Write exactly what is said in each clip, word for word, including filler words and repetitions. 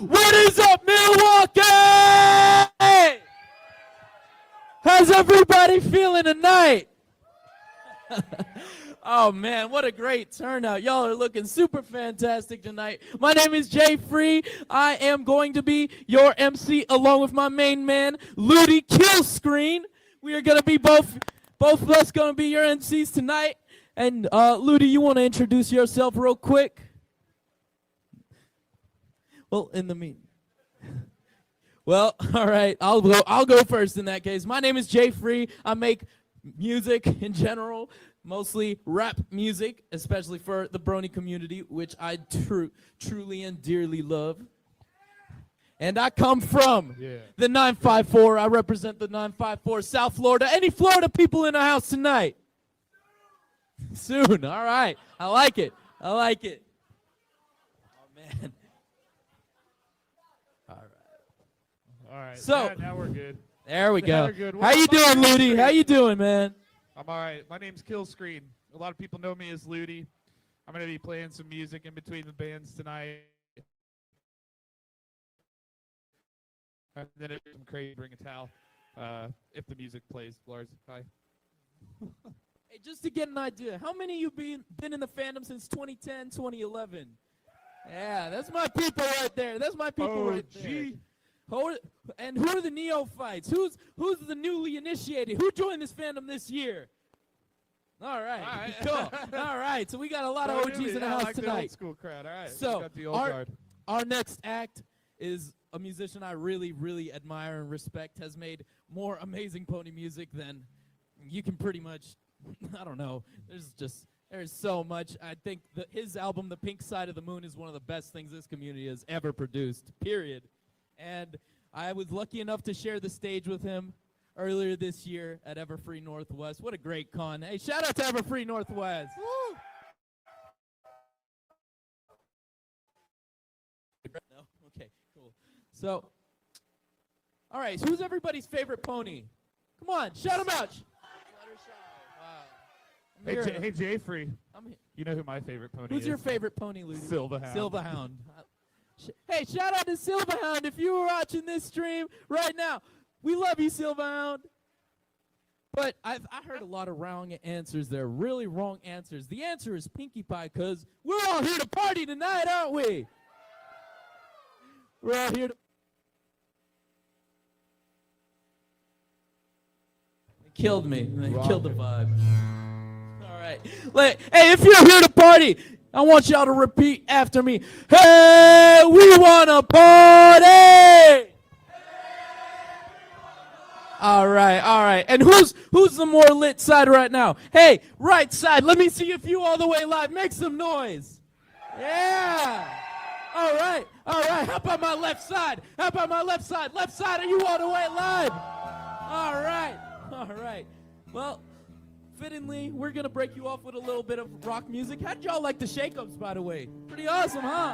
What is up, Milwaukee? How's everybody feeling tonight? Oh, man, what a great turnout. Y'all are looking super fantastic tonight. My name is Jay Free. I am going to be your M C along with my main man, Ludi Killscreen. We are going to be both, both of us going to be your M Cs tonight. And, uh, Ludi, you want to introduce yourself real quick? Well, in the mean. Well, all right, I'll go, I'll go first in that case. My name is Jay Free. I make music in general, mostly rap music, especially for the Brony community, which I tru truly and dearly love. And I come from yeah. the nine five four. I represent the nine five four South Florida. Any Florida people in the house tonight? Soon, all right. I like it. I like it. Oh, man. All right. So yeah, now we're good. There we now go. Good. How you doing, Ludi? How you doing, man? I'm all right. My name's Killscreen. A lot of people know me as Ludi. I'm gonna be playing some music in between the bands tonight. And then if I'm crazy, bring a towel. Uh, if the music plays, Lars. Hi. Hey, just to get an idea, how many of you been been in the fandom since twenty ten, twenty eleven? Yeah, that's my people right there. That's my people oh, right there. Gee. Who, and who are the neophytes? Who's who's the newly initiated? Who joined this fandom this year? All right, All right. cool. All right, so we got a lot so of O Gs in the yeah, house like tonight. The old school crowd. All right. So got the old our guard. our next act is a musician I really, really admire and respect. Has made more amazing pony music than you can pretty much. I don't know. There's just there's so much. I think that his album, The Pink Side of the Moon, is one of the best things this community has ever produced. Period. And I was lucky enough to share the stage with him earlier this year at Everfree Northwest. What a great con. Hey, shout out to Everfree Northwest. Woo! No? Okay, cool. So, all right, so who's everybody's favorite pony? Come on, shout them out. Wow. Hey, J hey, Jay Free. I'm You know who my favorite pony Who's is? your favorite pony, Ludi? Silverhound. Silverhound. Hey, shout out to Silverhound if you were watching this stream right now. We love you, Silverhound. But I've I heard a lot of wrong answers there, really wrong answers. The answer is Pinkie Pie, because we're all here to party tonight, aren't we? We're all here to... It killed me. It killed the vibe. All right. Like, hey, if you're here to party, I want y'all to repeat after me. Hey, we want to party! All right, all right. And who's who's the more lit side right now? Hey, right side, let me see if you all the way live. Make some noise. Yeah. All right, all right. How about my left side? How about my left side? Left side, are you all the way live? All right, all right. Well, fittingly, we're going to break you off with a little bit of rock music. How'd y'all like the shake-ups, by the way? Pretty awesome, huh?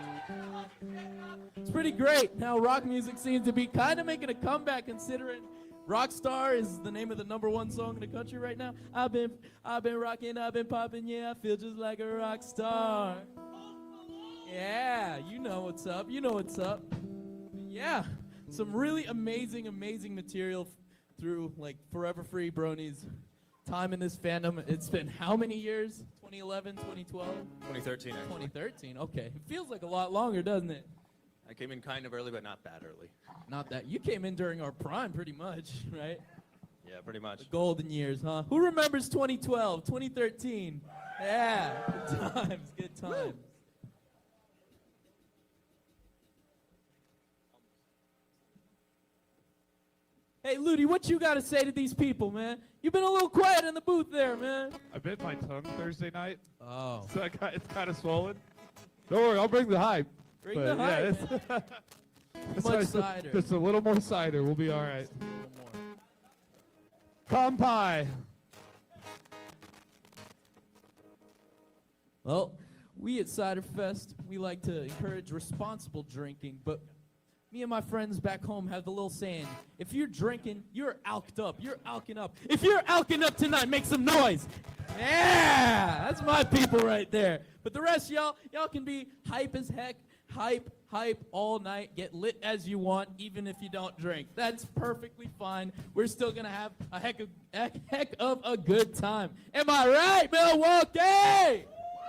It's pretty great how rock music seems to be kind of making a comeback, considering Rockstar is the name of the number one song in the country right now. I've been, I've been rocking, I've been popping, yeah, I feel just like a rock star. Yeah, you know what's up, you know what's up. Yeah, some really amazing, amazing material through, like, Forever Free Bronies. Time in this fandom. It's been how many years? twenty eleven, twenty twelve? twenty thirteen, actually. twenty thirteen, okay. It feels like a lot longer, doesn't it? I came in kind of early, but not that early. Not that. You came in during our prime, pretty much, right? Yeah, pretty much. The golden years, huh? Who remembers twenty twelve, twenty thirteen? Yeah, good times, good times. Hey, Ludi, what you got to say to these people, man? You've been a little quiet in the booth there, man. I bit my tongue Thursday night. Oh. So I got, it's kind of swollen. Don't worry, I'll bring the hype. Bring but the yeah, hype, man. It's Much just, cider. Just a little more cider. We'll be all right. A little more. Kampai. Well, we at Cider Fest, we like to encourage responsible drinking, but me and my friends back home have the little saying, if you're drinking, you're alked up. You're alking up. If you're alking up tonight, make some noise. Yeah, that's my people right there. But the rest of y'all, y'all can be hype as heck, hype, hype all night. Get lit as you want, even if you don't drink. That's perfectly fine. We're still gonna have a heck of, heck, heck of a good time. Am I right, Milwaukee?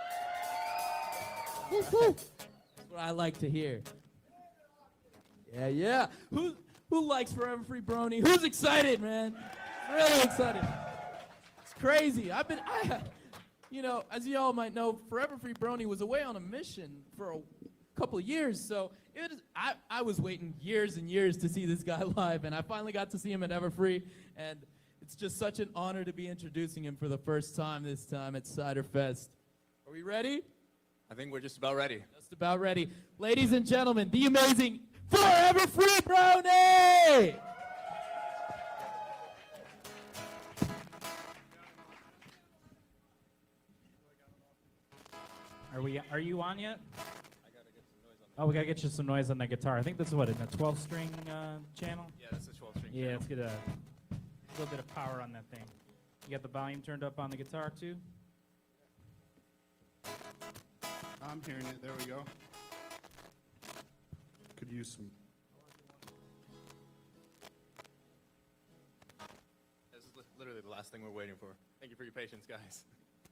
Woo-hoo. That's what I like to hear. Yeah, yeah. Who who likes Forever Free Brony? Who's excited, man? Really excited. It's crazy. I've been, I, you know, as you all might know, Forever Free Brony was away on a mission for a couple of years, so it is, I, I was waiting years and years to see this guy live, and I finally got to see him at Everfree, and it's just such an honor to be introducing him for the first time this time at Cider Fest. Are we ready? I think we're just about ready. Just about ready. Ladies and gentlemen, the amazing Forever Free Brony! Are we? Are you on yet? Oh, we gotta get you some noise on the guitar. I think this is what, in a twelve string uh, channel? Yeah, that's the twelve string. Yeah, let's get a little bit of power on that thing. You got the volume turned up on the guitar too? I'm hearing it. There we go. Could use some. This is li- literally the last thing we're waiting for. Thank you for your patience, guys.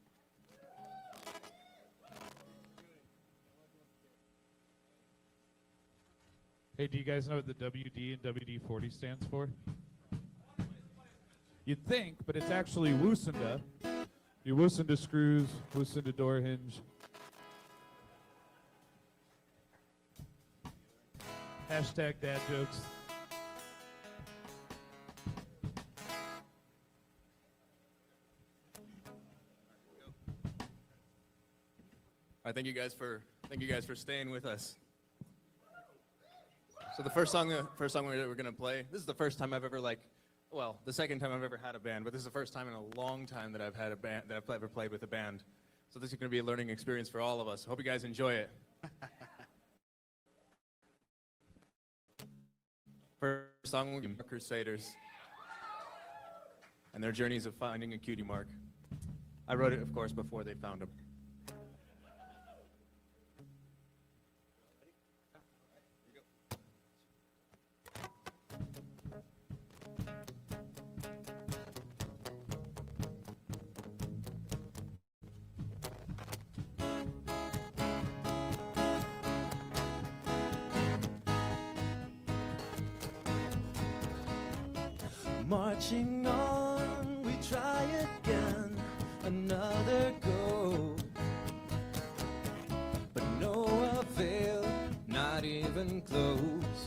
Hey, do you guys know what the W D and W D forty stands for? You'd think, but it's actually Woosunda. Your Woosunda screws, Woosunda door hinge. Hashtag dad jokes. All right, thank you guys for thank you guys for staying with us. So the first song, the first song we're, we're gonna play. This is the first time I've ever like, well, the second time I've ever had a band, but this is the first time in a long time that I've had a band that I've ever played with a band. So this is gonna be a learning experience for all of us. Hope you guys enjoy it. First song will be Crusaders and their journeys of finding a cutie mark. I wrote it, of course, before they found him. Marching on, we try again, another go. But no avail, not even close.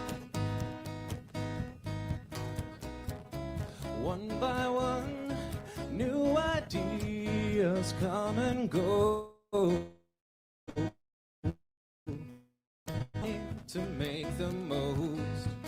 One by one, new ideas come and go. To make the most.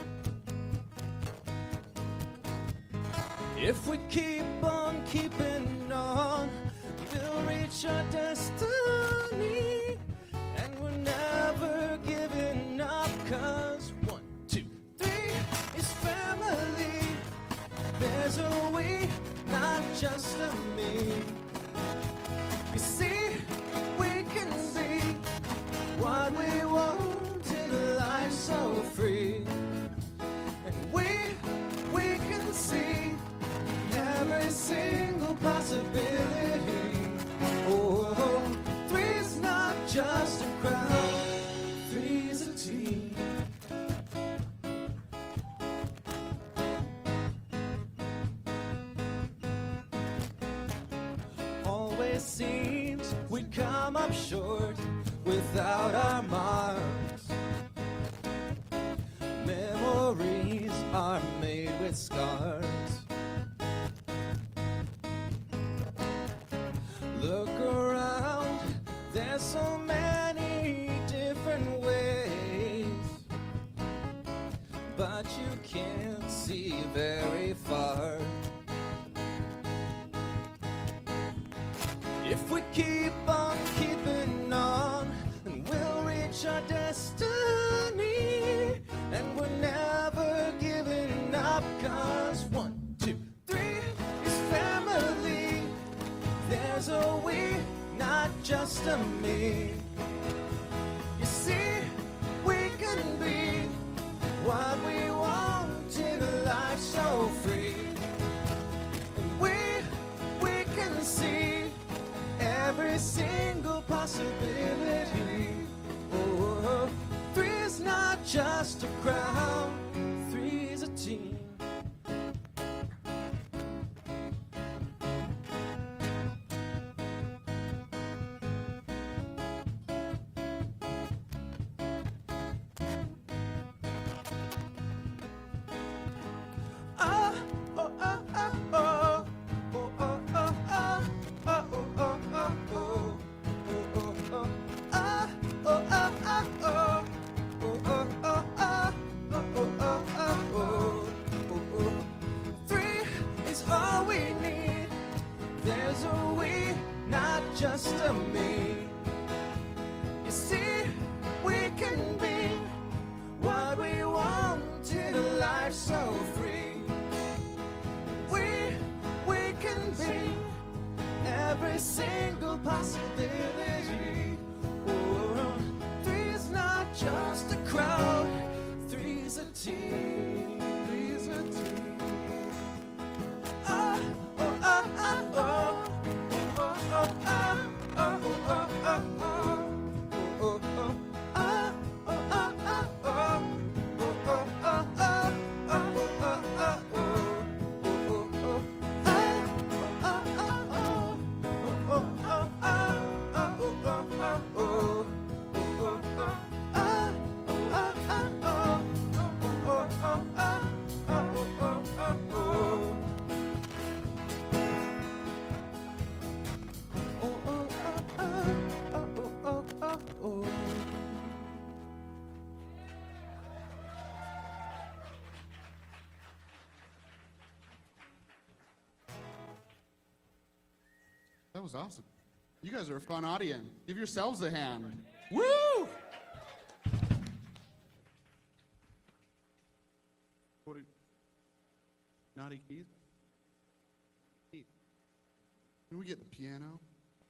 If we keep on keeping on, we'll reach our destiny. And we're never giving up, cause one, two, three is family. There's a we, not just a me. You see, we can be what we want in life so free. And we, we can see every single possibility. Oh, three's not just a crowd, three's a team. Always seems we come up short without our marks. Memories are made with scars. Look around, there's so many different ways, but you can't see very far. If we keep on keeping on, then we'll reach our destiny. And we're never giving up, cause one, two, three is family. There's a we, not just a me. You see, just a crowd, three's a team. Ah, oh, ah, ah, oh. Oh, oh, oh, oh. Oh, oh, oh, oh, oh. Oh, oh, oh. Ah, oh, ah, ah, oh. Oh, oh, oh, oh. Oh, oh, oh, oh, oh. Oh, oh. Three is all we need. There's a we, not just a me. You see, we can be what we want in a life so free. We, we can be every single possibility. Oh, three's not just a crowd, three's a team. Three's a team. Ah, oh, ah, ah, oh. Oh, oh, ah, oh, oh, oh, oh, oh. Oh, oh, oh. Ah, oh, ah, ah, oh. Oh, oh, oh, oh. Oh, oh, oh, oh, oh. Oh, oh, oh. Ah, oh, ah, ah, oh. Oh, oh, oh, ah. Ah, oh, oh, oh, oh. Oh, oh, oh. Ah, oh, ah, ah, oh. Oh, oh, oh, ah. Ah, oh, oh, oh, oh. Oh, oh, oh, oh. Oh, oh, oh, oh. That was awesome. You guys are a fun audience. Give yourselves a hand. Woo! What are, Naughty Keys? Keith. Can we get the piano?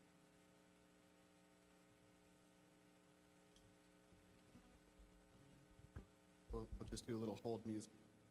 We'll, we'll just do a little hold music.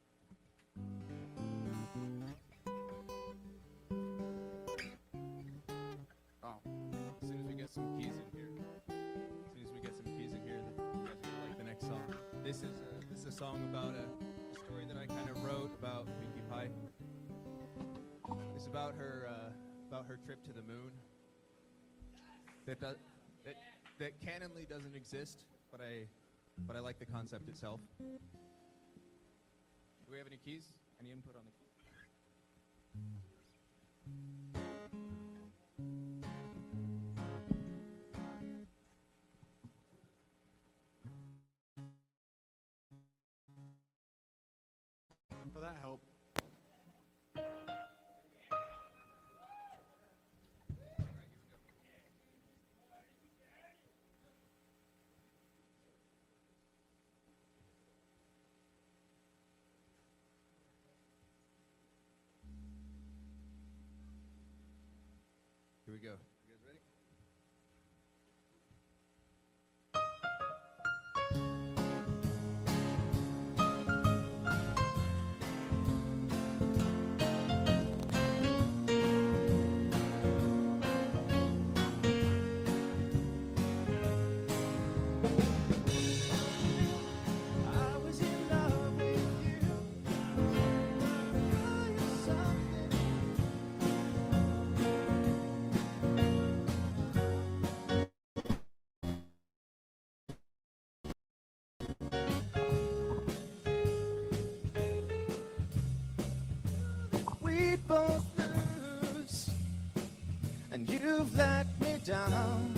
Oh. As soon as we get some keys in here, as soon as we get some keys in here, then you guys will like the next song. This is a, this is a song about a, a story that I kind of wrote about Pinkie Pie. It's about her uh, about her trip to the moon. That does, that that canonly doesn't exist, but I but I like the concept itself. Do we have any keys? Any input on the keys? Will that help? Here we go. You guys ready? I was in love with you. Are you something? We both lose, and you've let me down.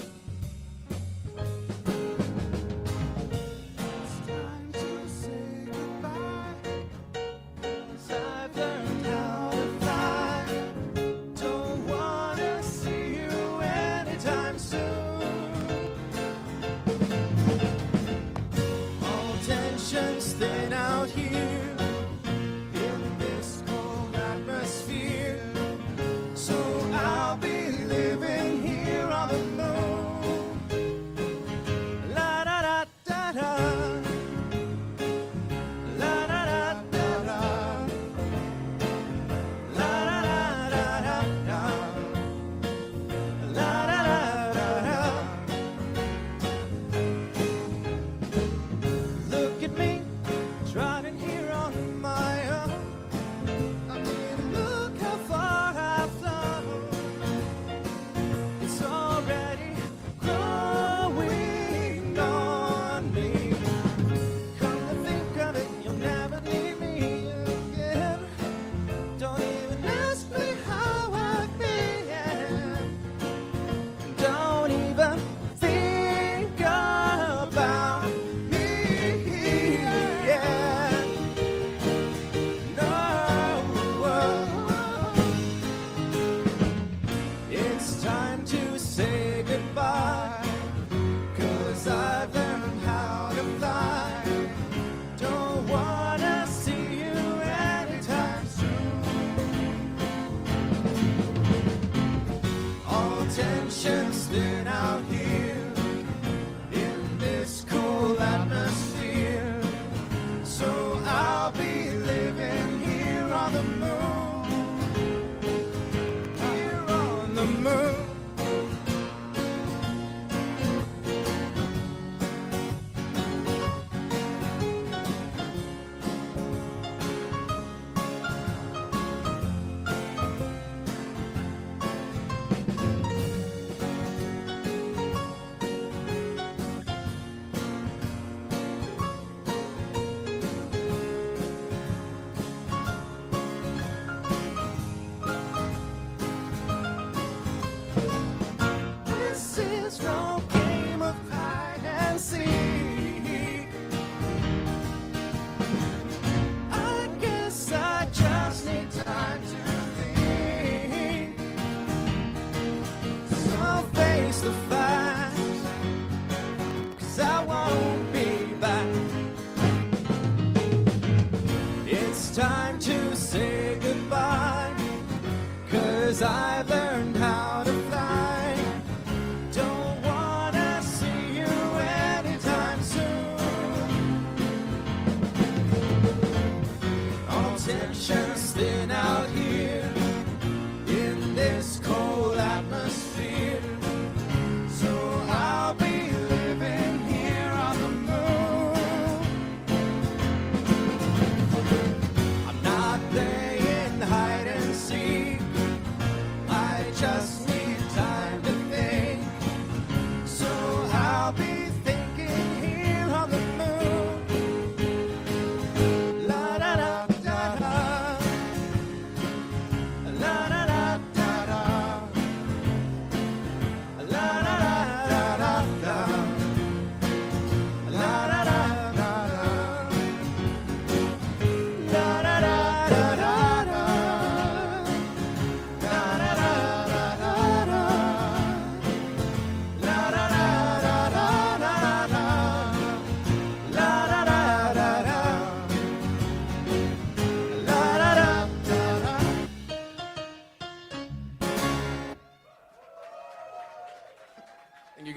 It's time to say goodbye, 'cause I've learned how to fly. Don't wanna see you anytime soon. All tensions thin out here in this cold atmosphere. So I'll be living here on the moon.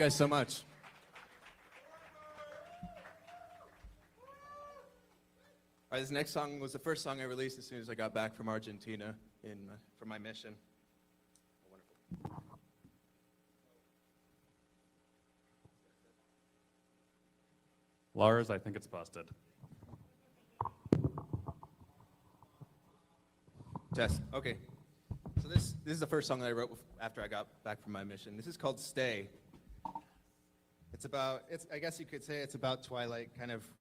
guys so much. All right, this next song was the first song I released as soon as I got back from Argentina in uh, for my mission. Wonderful. Lars, I think it's busted. Test. Okay. So this this is the first song that I wrote after I got back from my mission. This is called "Stay." It's about it's I guess you could say it's about Twilight, kind of.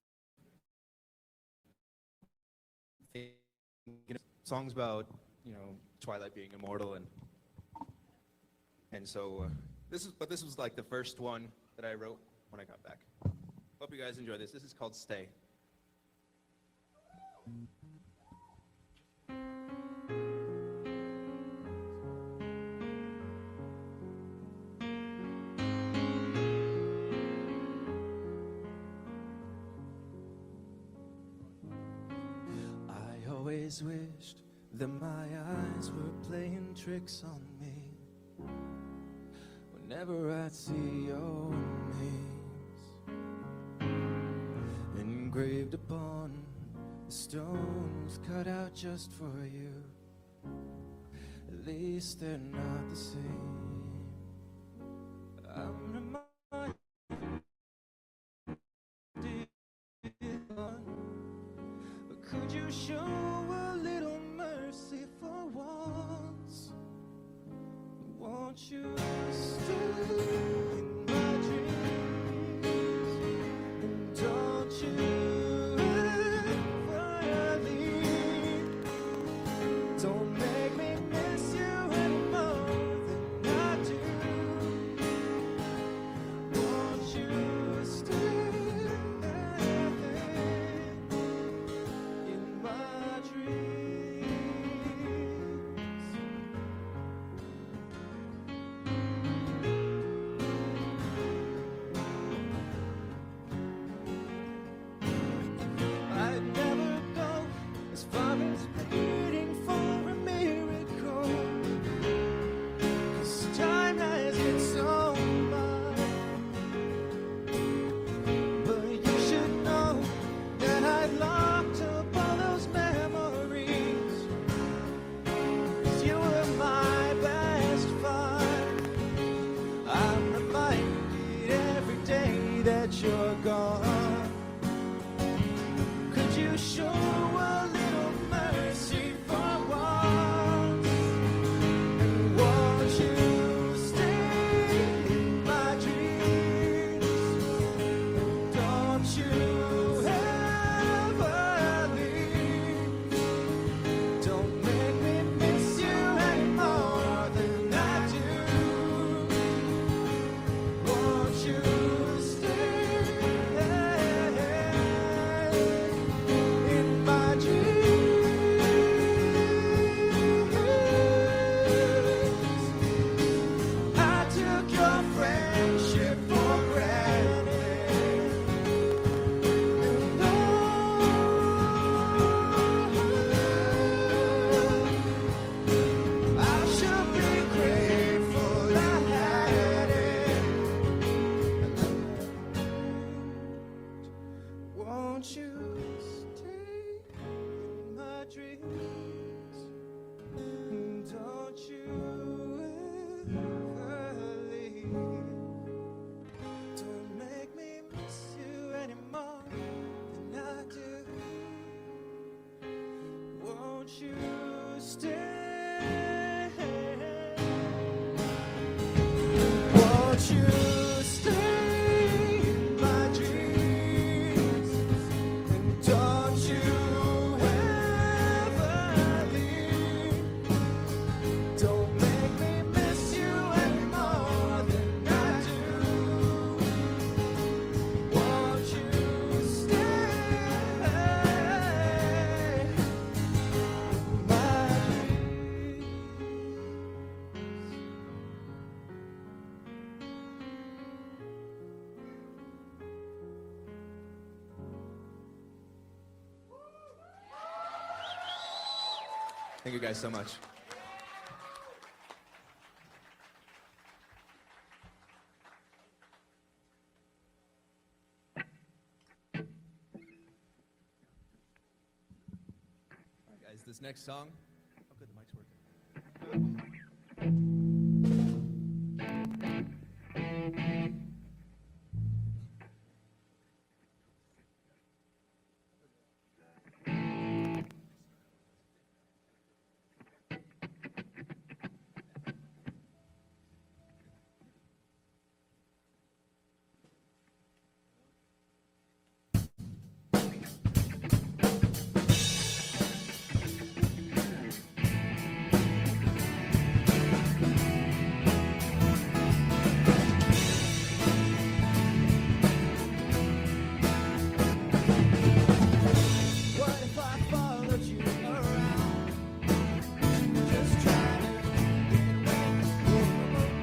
You know, songs about you know Twilight being immortal and and so uh, this is but this was like the first one that I wrote when I got back. Hope you guys enjoy this. This is called "Stay." I always wished that my eyes were playing tricks on me. Whenever I'd see your names engraved upon the stones cut out just for you, at least they're not the same. I'm reminded, but could you show a little mercy for once? Won't you stay in my dreams? And don't you ever leave. Don't make me miss you any more than I do. Won't you stay in my dreams? I'd never go as far as waiting for a miracle, 'cause time has its own mind. But you should know that I locked up all those memories, 'cause you were my best find. I'm reminded every day that you're gone. Could you show a little mercy for once? And won't you stay in my dreams? And don't you ever leave. Don't make me miss you any more than I do. Won't you stay in my dreams? I took your friendship for granted, and oh, I should be grateful I had it. Won't you stay in my dreams? And don't you ever leave. Don't make me miss you any more than I do. Won't you stay? Won't you stay in my dreams? And don't you ever leave. Don't make me miss you any more than I do. Won't you stay in my dreams? Thank you guys so much. this next song. Oh, good, the mic's working. What if I followed you around? Just trying to get away.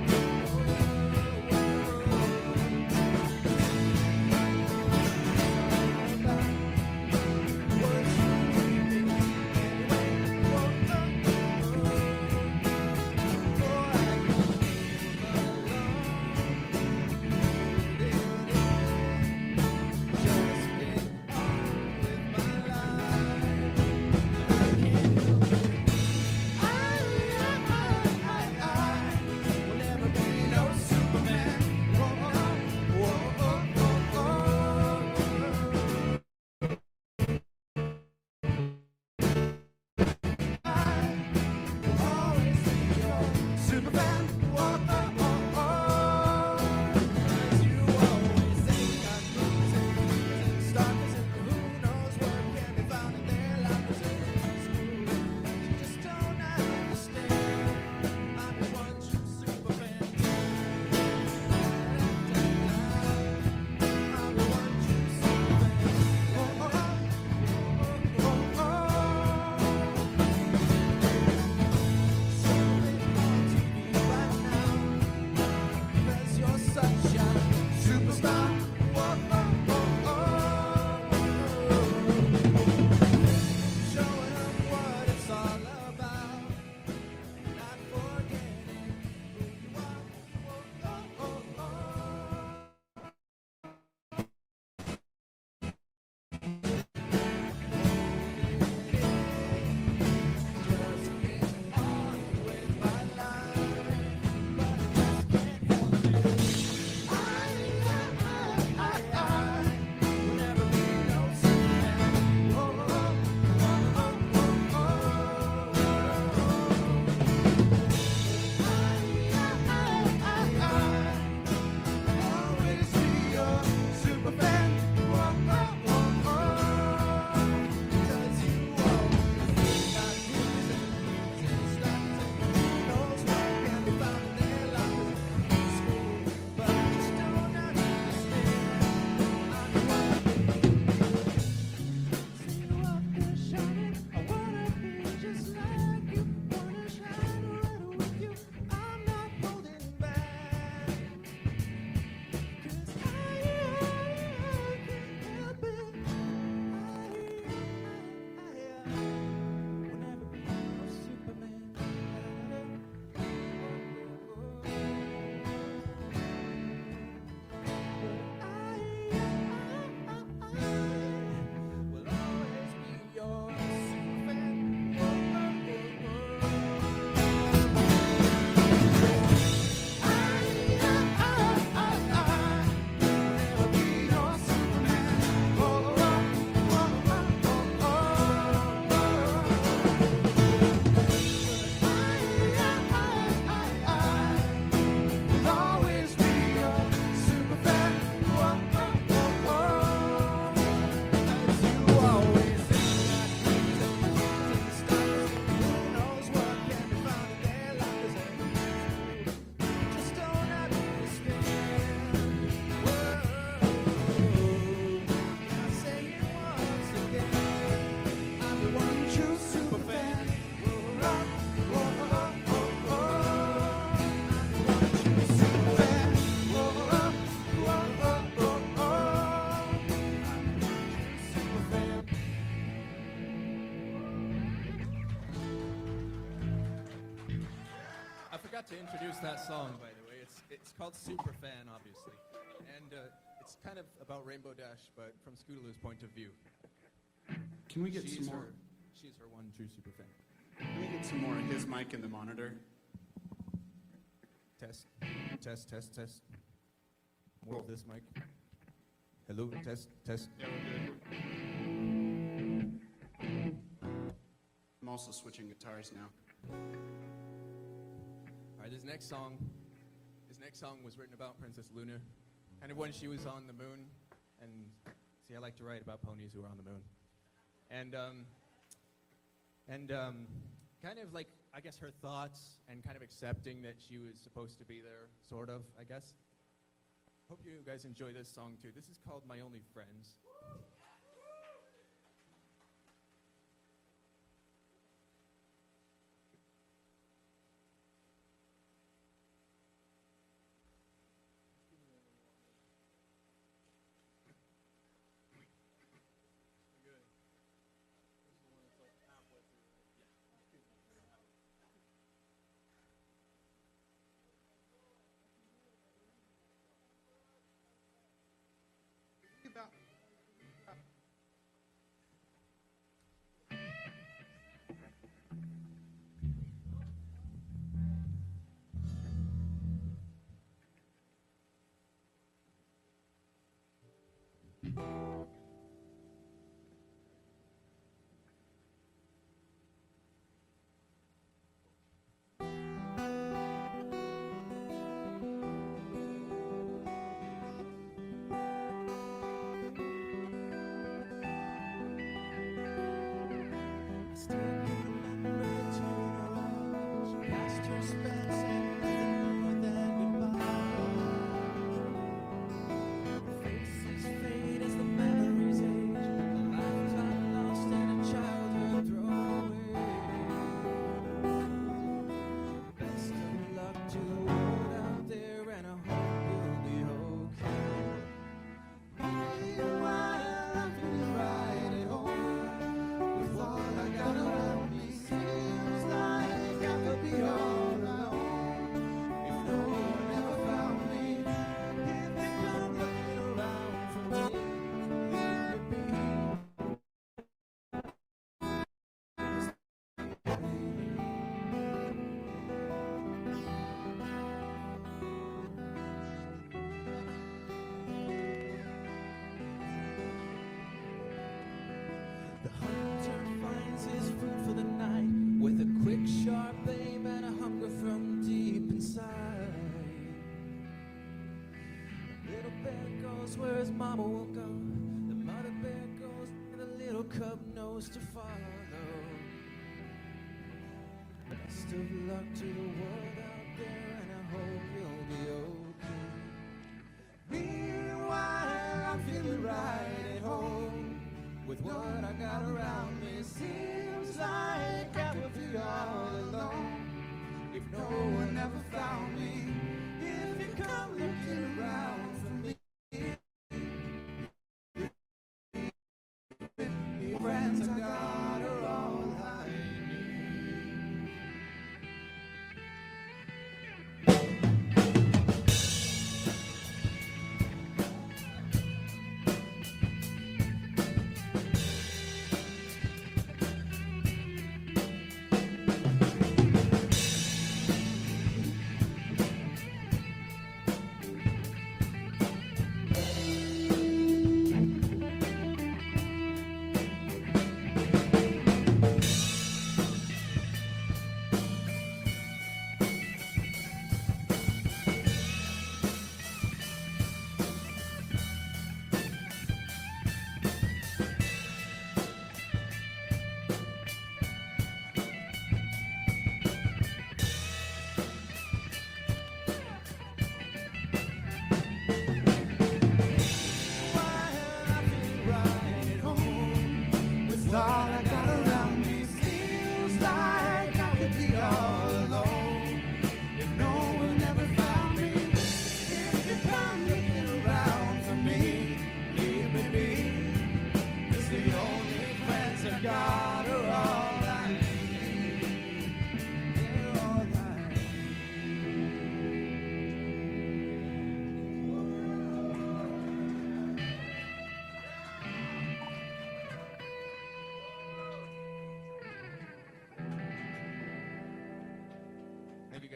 Would you leave me anyway? Oh, I can just get on with my life. I will never be no Superman. Whoa, whoa, whoa, whoa. I will always be your Superman. Whoa, oh, oh, oh. 'Cause you always think I'm losing, stars and who knows what can be found in their lives. You just don't understand. I'm the one true Superman. I'm the one true Superman. Oh, oh, oh, oh, oh. Something on T V right now. 'Cause you're such a superstar. Whoa, oh, oh, oh. Showing them what it's all about. Not forgetting who you are. Whoa, oh, oh, oh. Just get on with my life, but I just can't help it. I, I, I, I will never be no Superman. Oh, oh, oh, oh, oh, I, I, I, I always be your Superman. Oh, oh, oh, oh. 'Cause you always got reasons and stars and who knows what can be found in their lives in school. But I just don't understand. I'm the one. See you up there shining. I wanna be just like you. Wanna shine right with you. I'm not holding back. 'Cause I, I can't help it. I, I, I will never be no Superman. But I, I, I will always be your Superman. I, I, I, I will never be no Superman. Oh, oh, oh, oh, oh, I, I, I will always be your Superman. Oh, oh, oh, oh. 'Cause you always think that reasons and stars. Who knows what can be found in their lives and just don't understand. Whoa. I say it once again. I'm the one true superfan. Oh, oh, oh, oh, oh. I'm the one true superfan. Oh, oh, oh, oh, oh, oh. I'm the one true superfan. I forgot to introduce that song, by the way. It's it's called Superfan, obviously, and uh, it's kind of about Rainbow Dash, but from Scootaloo's point of view. Can we get She's some more? her, she's her one true super fan. Let me get some more of his mic in the monitor. Test, test, test, test. More of this mic. Hello, test, test. Yeah, we're good. I'm also switching guitars now. All right, this next song, this next song was written about Princess Luna, kind of when she was on the moon. And see, I like to write about ponies who are on the moon. And um, and um, kind of like, I guess, her thoughts and kind of accepting that she was supposed to be there, sort of, I guess. Hope you guys enjoy this song too. This is called My Only Friends. About The hunter finds his food for the night with a quick, sharp aim and a hunger from deep inside. The little bear goes where his mama won't go. The mother bear goes where the little cub knows to follow. Best of luck to the world out there, and I hope you'll be okay. Meanwhile, I'm feeling right at home with what I got around me. Seems like I could be all alone if no one ever found me. If you come looking around for me, friends, I got her all I need.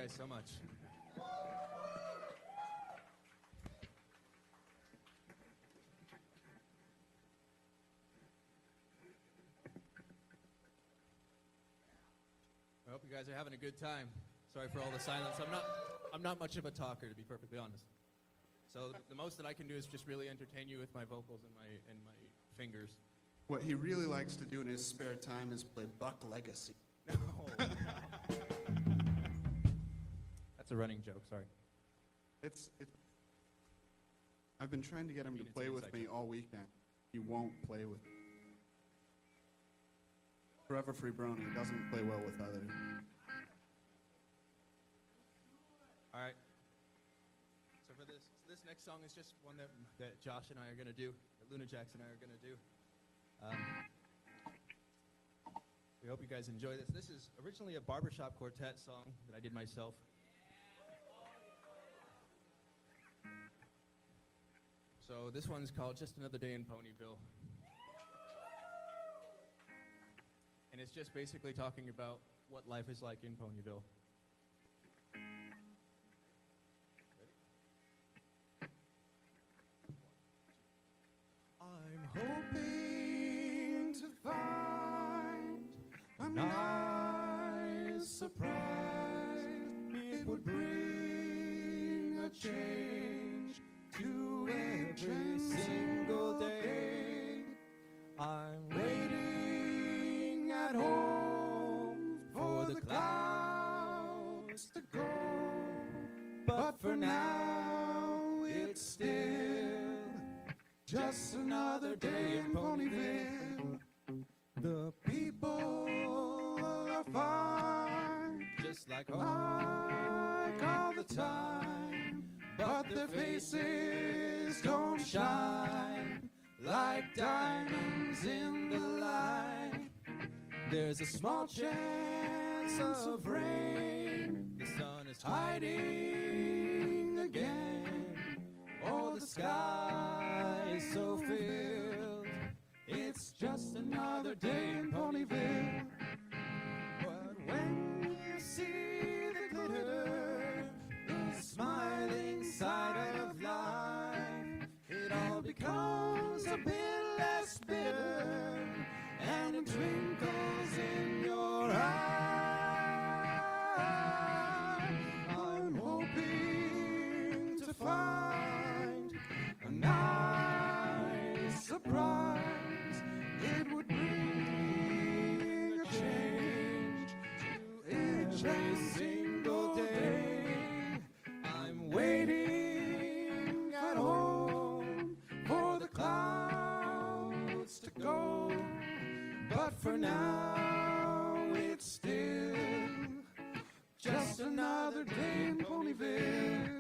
guys so much. I hope you guys are having a good time. Sorry for all the silence. I'm not I'm not much of a talker, to be perfectly honest. So the most that I can do is just really entertain you with my vocals and my and my fingers. What he really likes to do in his spare time is play Buck Legacy. No. That's a running joke, sorry. It's, it, I've been trying to get him to It's play an with me section. all weekend. He won't play with me. Forever Free Brony doesn't play well with others. All right. So for this, so this next song is just one that that Josh and I are gonna do, that Luna Jackson and I are gonna do. Um, we hope you guys enjoy this. This is originally a barbershop quartet song that I did myself. So this one's called Just Another Day in Ponyville. And it's just basically talking about what life is like in Ponyville. I'm hoping to find a nice surprise. It would bring a change to every single day. I'm waiting at home for the clouds to go, but for now it's still just another day in Ponyville. The people are fine, Just like all like all the time, but their faces don't shine like diamonds in the light. There's a small chance of rain, the sun is hiding again. Oh, the sky is so filled. It's just another day in Ponyville. But when you see the glitter, the smiling side of life, it all becomes a bit less bitter, and it twinkles in your eye. I'm hoping to find a nice surprise. It would bring a change to every single day. I'm waiting at home for the clouds to go, but for now it's still just another day in Ponyville.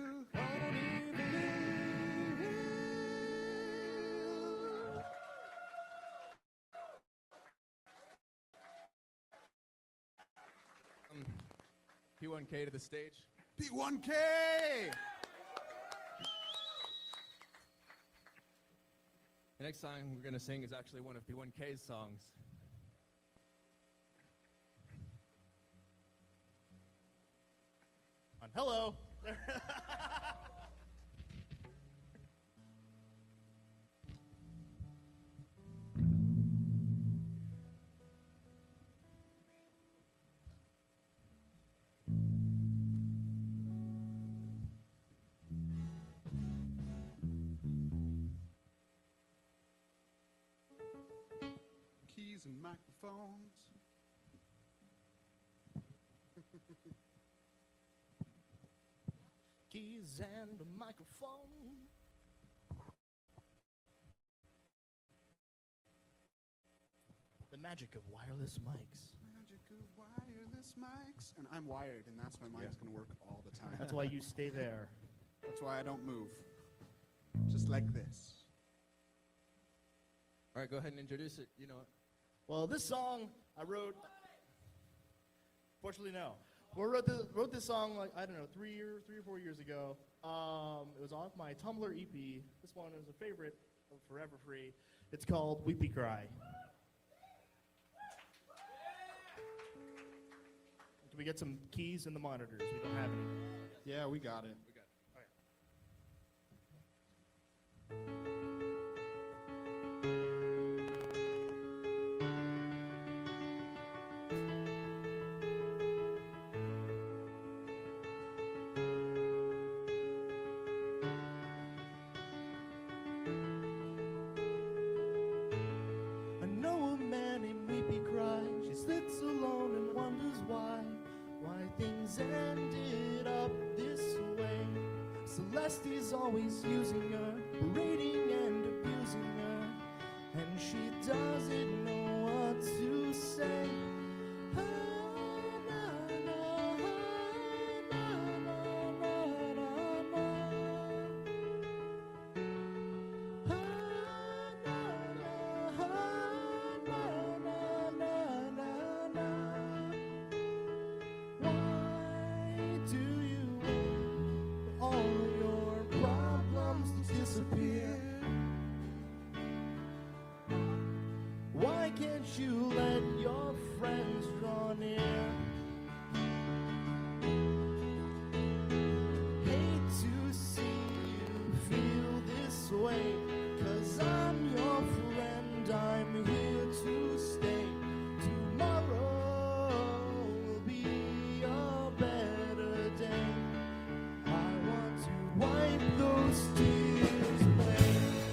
Um, P one K to the stage. P one K! The next song we're going to sing is actually one of P one K's songs. On hello. Keys and microphones. Keys and a microphone. The magic of wireless mics. Magic of wireless mics. And I'm wired, and that's why mine's gonna work all the time. That's why you stay there. That's why I don't move. Just like this. All right, go ahead and introduce it. You know it. Well, this song I wrote. Fortunately, no. We wrote this, wrote this song like I don't know three years, three or four years ago. Um, it was off my Tumblr E P. This one is a favorite of Forever Free. It's called Weepy Cry. Can we get some keys in the monitors? We don't have any. Yeah, we got it. We got it. All right. I know a man named Weepy Cry. She sits alone and wonders why, why things ended up this way. Celeste's always using her, berating and abusing her, and she doesn't know what to say. Ah, na, na, ah, na, na, na, na, na. Ah, na, na, ah, na, na, na, na, na. Why do you want all your problems to disappear? Why can't you let your friends draw near? Hate to see you feel this way, 'cause I'm your friend, I'm here to stay. Tomorrow will be a better day. I want to wipe those tears away.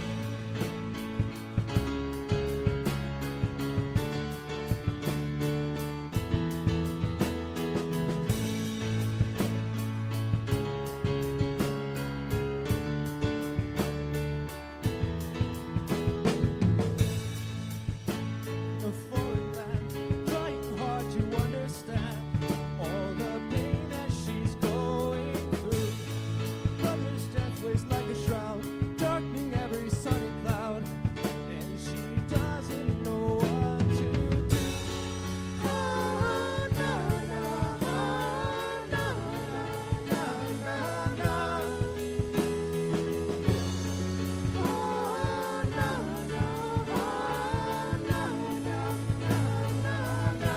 A foreign land, trying hard to understand all the pain that she's going through. Brother's death weighs like a shroud, darkening every sunny cloud, and she doesn't know what to do. Ah, na, na, ah, na, na, na, na. Ah, na, na, ah, na, na, na, na, na.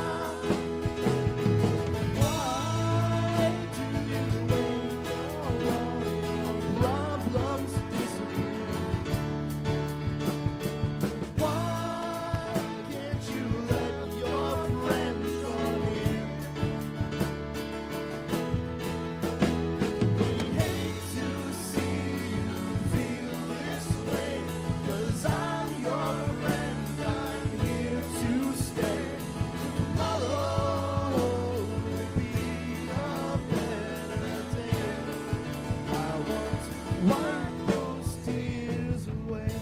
Why do you wait for all your problems to disappear? Why can't you let your friends draw near? We hate to see you feel this way, 'cause I'm your friend, I'm here to stay. Tomorrow will be a better day. I want to wipe those tears away.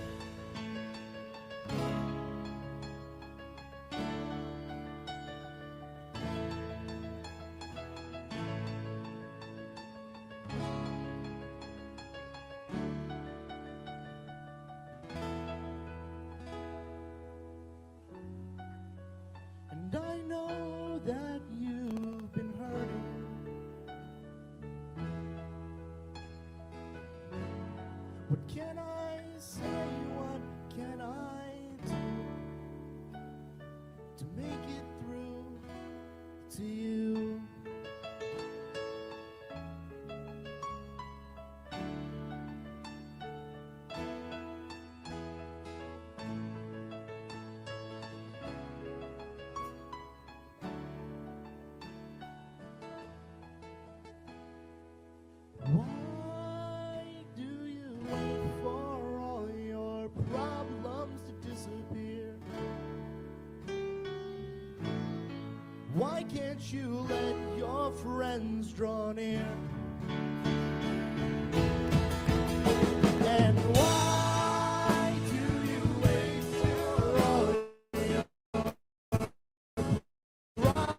And I know that you've been hurting. What can I say? What can I do to make it through to you? Why do you wait for all your problems to disappear? Why can't you let your friends draw near? And why do you wait for all your problems?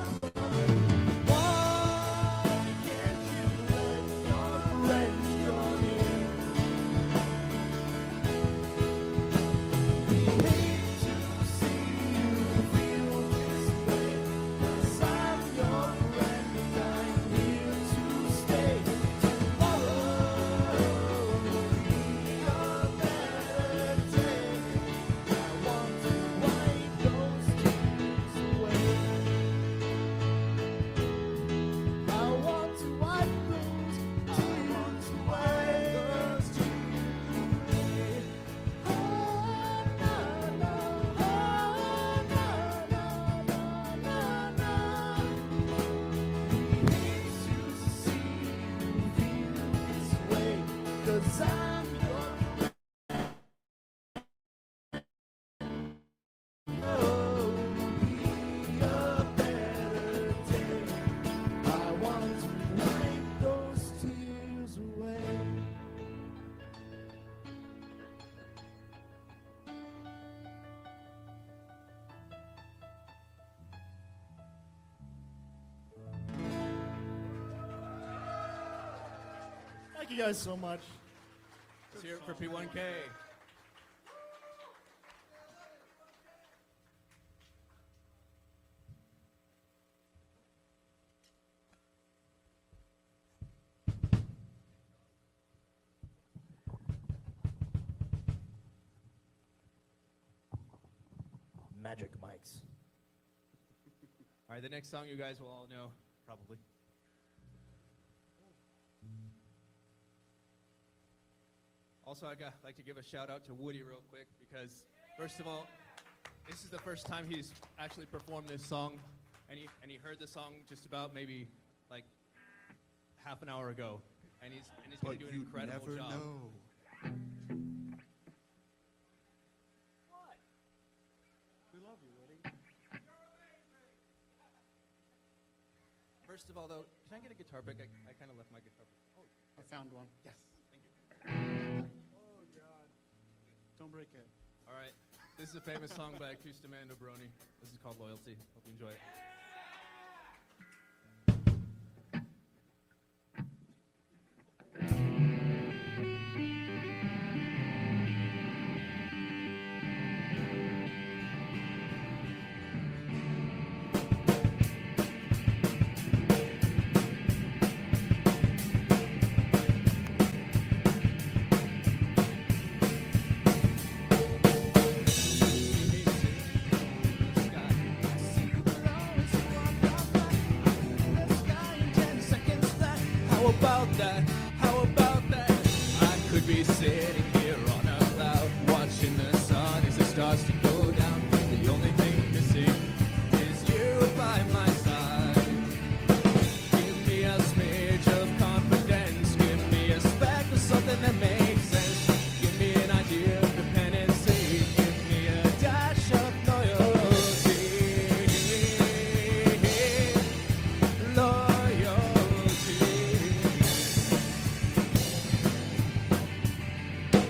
Why can't you let your friends draw near? We hate to see you feel this way, 'cause I'm your friend, I'm here to Thank you guys so much. Let's hear it for P one K. Magic mics. All right, the next song you guys will all know, probably. Also, I'd ga- like to give a shout out to Woody real quick because, first of all, this is the first time he's actually performed this song, and he and he heard the song just about maybe like half an hour ago, and he's and he's going to do an incredible job. First of all, though, can I get a guitar pick? I, I kind of left my guitar pick. Oh, I found one. yes. Thank you. Oh, God. Don't break it. All right. This is a famous song by Customando Brony. This is called Loyalty. Hope you enjoy it. How about that? How about that? I could be sitting here on a cloud, watching the sun as it starts to go down. The only thing missing is you by my side. Give me a smidge of confidence. Give me a speck of something that makes sense. Give me an idea of dependency. Give me a dash of loyalty. Loyalty.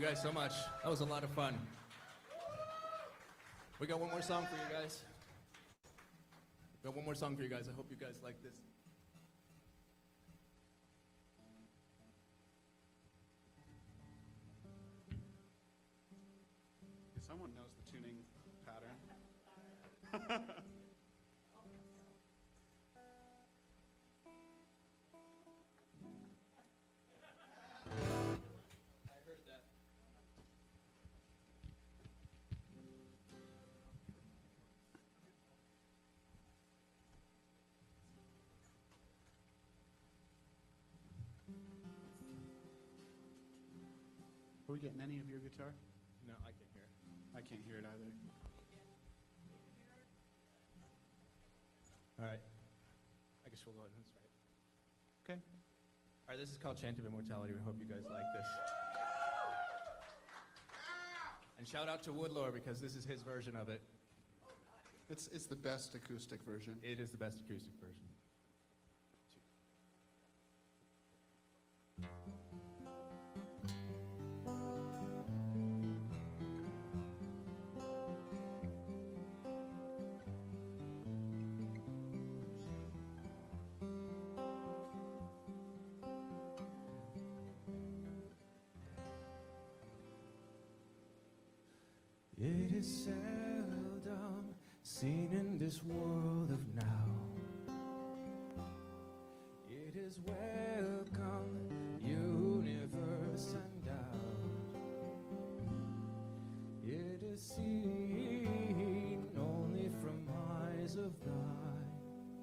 you guys so much. That was a lot of fun. We got one more song for you guys. We got one more song for you guys. I hope you guys like this. Someone knows the tuning pattern. Are we getting any of your guitar? No, I can't hear. I can't hear it either. All right. I guess we'll go ahead and start. Okay. All right, this is called Chant of Immortality. We hope you guys like this. And shout out to Woodlore because this is his version of it. It's, it's the best acoustic version. It is the best acoustic version. It is seldom seen in this world of now. It is welcome, universe endowed. It is seen only from eyes of thine.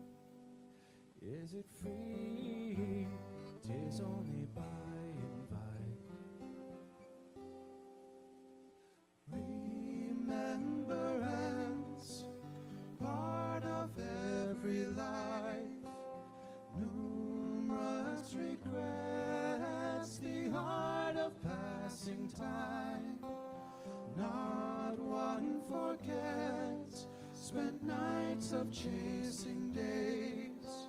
Is it free? 'Tis only by and by. Remembrance, part of every life. Numerous regrets, the art of passing time. Not one forgets, spent nights of chasing days.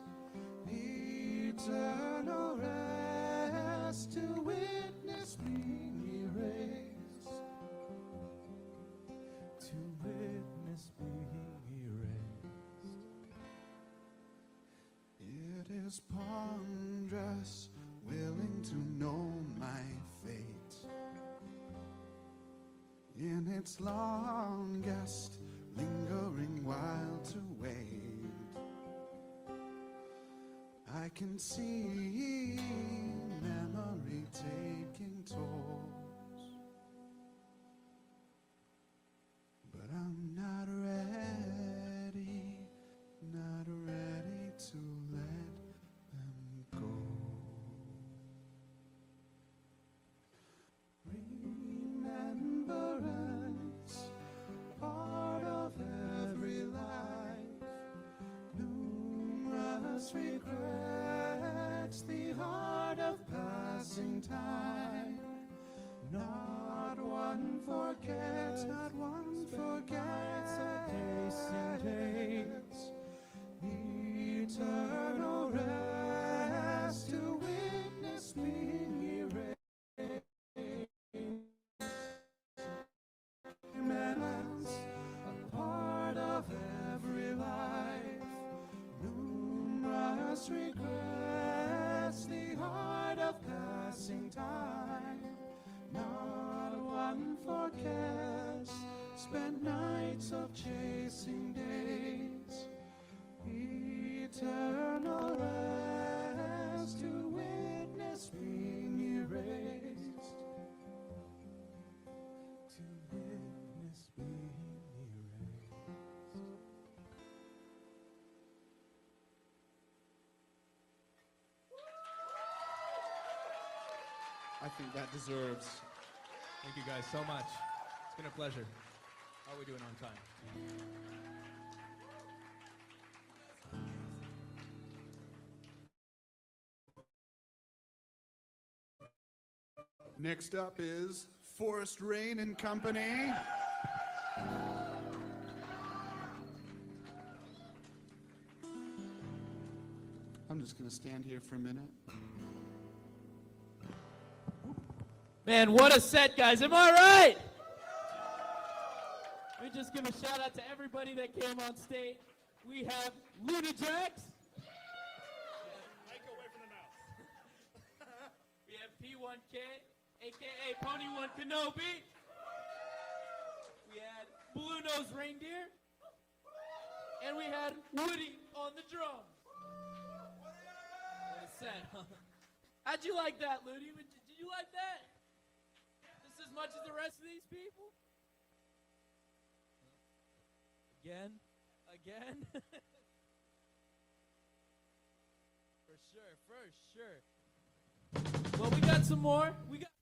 Eternal rest to witness being erased. To witness being erased. It is ponderous, willing to know my fate. In its longest, lingering while to wait. I can see memory taking tolls. But I'm not ready, not ready to let them go. Remembrance, part of every life. Numerous regrets, the art of passing time. Not one forgets, not one forgets a pacing days. Eternal rest to witness being erased. Remembrance, a part of every life. Numerous regrets, the art of passing time. Not one forgets, spent nights of chasing days. Eternal rest to witness being erased. To witness being erased. I think that deserves. Thank you guys so much. It's been a pleasure. How are we doing on time? Next up is Forest Rain and Company. I'm just going to stand here for a minute. Man, what a set, guys. Am I right? Let me just give a shout out to everybody that came on stage. We have Lunajax. We have P one K, a k a. Pony One Kenobi. We had Blue Nose Reindeer. And we had Woody on the drums. What a set, huh? How'd you like that, Ludi? Did you like that? Just as much as the rest of these people? Again? Again? For sure, for sure. Well, we got some more. We got.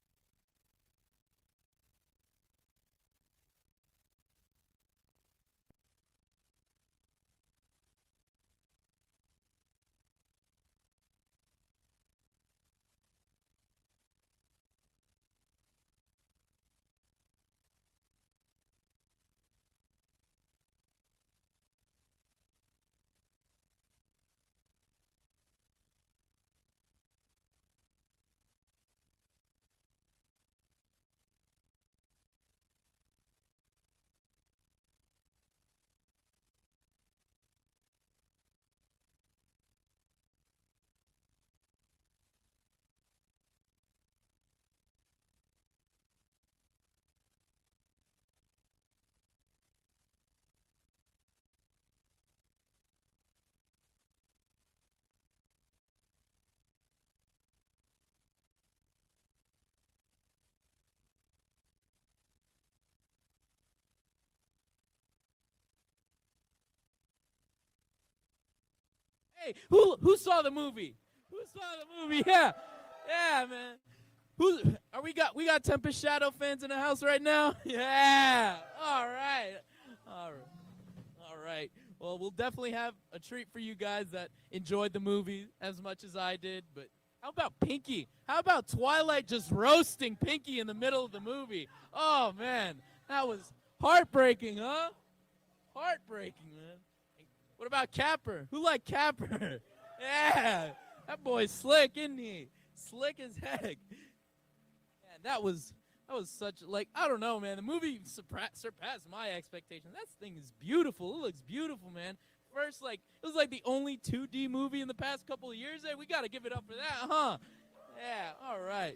Hey, who who saw the movie? Who saw the movie? Yeah, yeah, man. Who are we got? We got Tempest Shadow fans in the house right now. Yeah. All right. All right. All right. Well, we'll definitely have a treat for you guys that enjoyed the movie as much as I did. But how about Pinky? How about Twilight just roasting Pinky in the middle of the movie? Oh man, that was heartbreaking, huh? Heartbreaking, man. What about Capper? Who liked Capper? Yeah, that boy's slick, isn't he? Slick as heck. Man, that was that was such like I don't know, man. The movie surpa- surpassed my expectations. That thing is beautiful. It looks beautiful, man. First, like it was like the only two D movie in the past couple of years. Hey, we got to give it up for that, huh? Yeah. All right.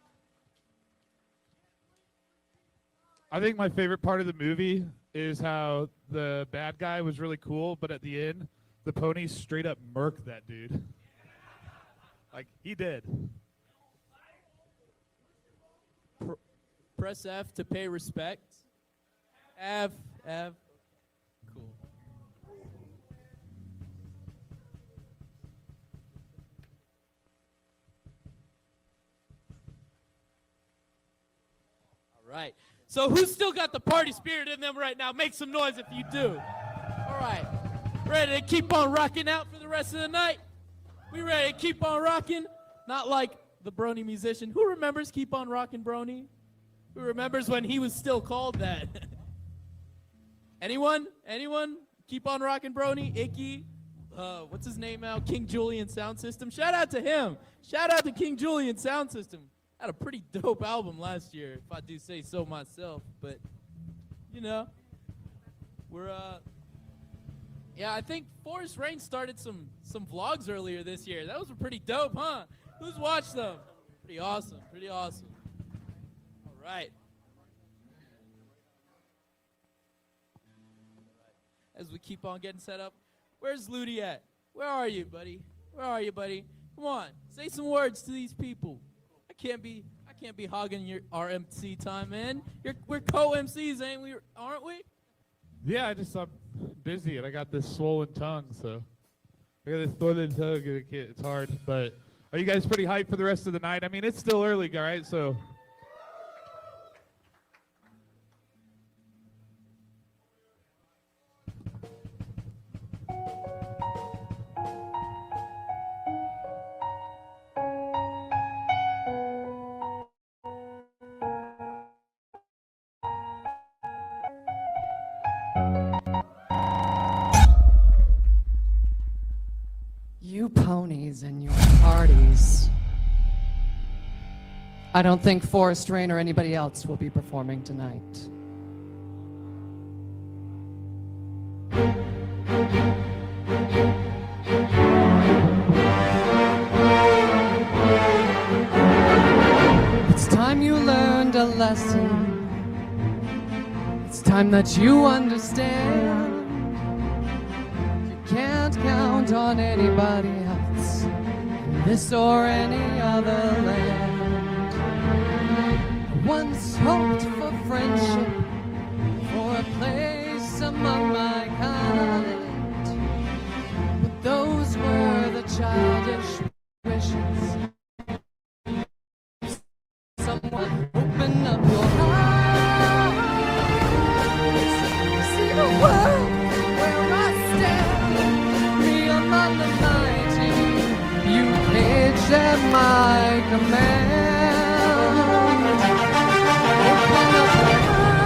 I think my favorite part of the movie is how the bad guy was really cool, but at the end, the pony straight up murked that dude. Like, he did. Pr- press F to pay respect. F, F. Cool. All right. So who's still got the party spirit in them right now? Make some noise if you do. All right. Ready to keep on rocking out for the rest of the night? We ready to keep on rocking? Not like the Brony musician. Who remembers Keep On Rockin' Brony? Who remembers when he was still called that? Anyone? Anyone? Keep On Rockin' Brony? Icky? Uh, what's his name now? King Julian Sound System. Shout out to him. Shout out to King Julian Sound System. Had a pretty dope album last year, if I do say so myself. But, you know, we're, uh, yeah, I think Forest Rain started some some vlogs earlier this year. That was pretty dope, huh? Who's watched them? Pretty awesome, pretty awesome. All right. As we keep on getting set up, where's Ludi at? Where are you, buddy? Where are you, buddy? Come on, say some words to these people. I can't be, I can't be hogging your our M C time, man. You're, we're co-M Cs, ain't we? Aren't we? Yeah, I just, I'm busy, and I got this swollen tongue, so. I got this swollen tongue, and it can't- it's hard, but. Are you guys pretty hyped for the rest of the night? I mean, it's still early, all right, so. You ponies and your parties I don't think Forrest Rain or anybody else will be performing tonight. It's time you learned a lesson. It's time that you understand. You can't count on anybody else in this or any other land. I once hoped for friendship, for a place among my kind, but those were the childish wishes. Someone open up your eyes, see the world where I stand, me among the mighty, you caged at my command. Open up your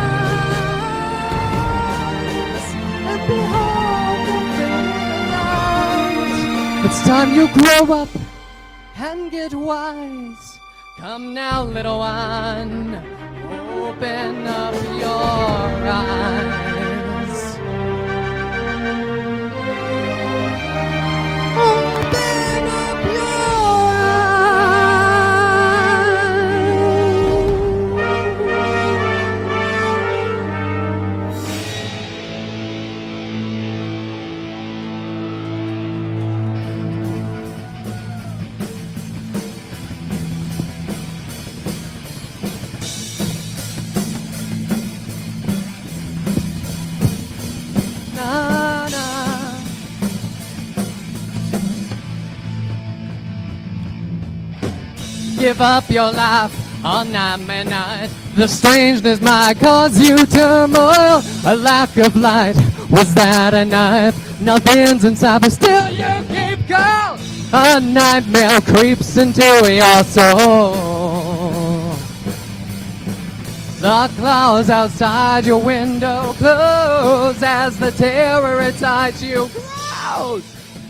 eyes and behold the big light. It's time you grow up and get wise. Come now, little one, open up your eyes. Open up your Give up your life on night by night. The strangeness might cause you turmoil. A lack of light, was that a knife? Nothing's inside, but still you keep going. A nightmare creeps into your soul. The clouds outside your window close as the terror inside you grows.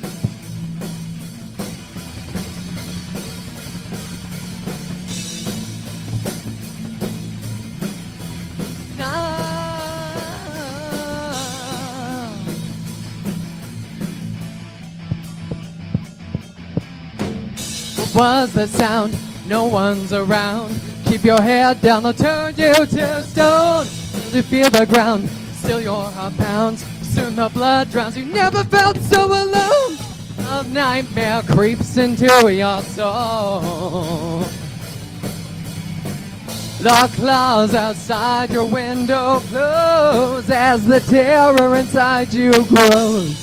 Was the sound? No one's around. Keep your head down, they'll turn you to stone. You feel the ground, still your heart pounds. Soon the blood drowns. You never felt so alone. A nightmare creeps into your soul. The clouds outside your window close as the terror inside you grows.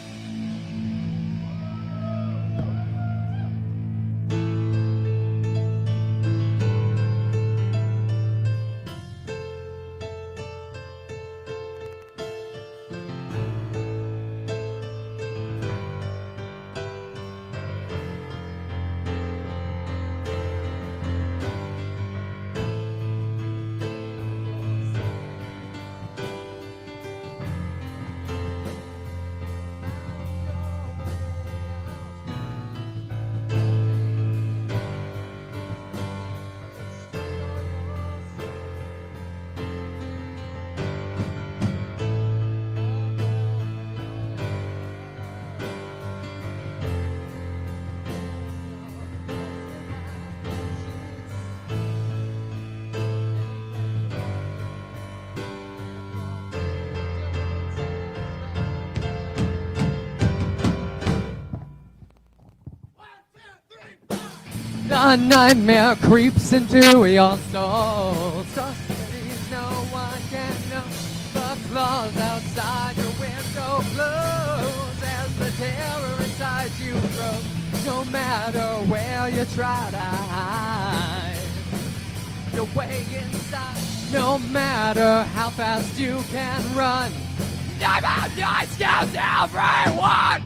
A nightmare creeps into your soul. Societies no one can know. The claws outside your window close as the terror inside you grows. No matter where you try to hide, your way inside. No matter how fast you can run. Never nice kills everyone!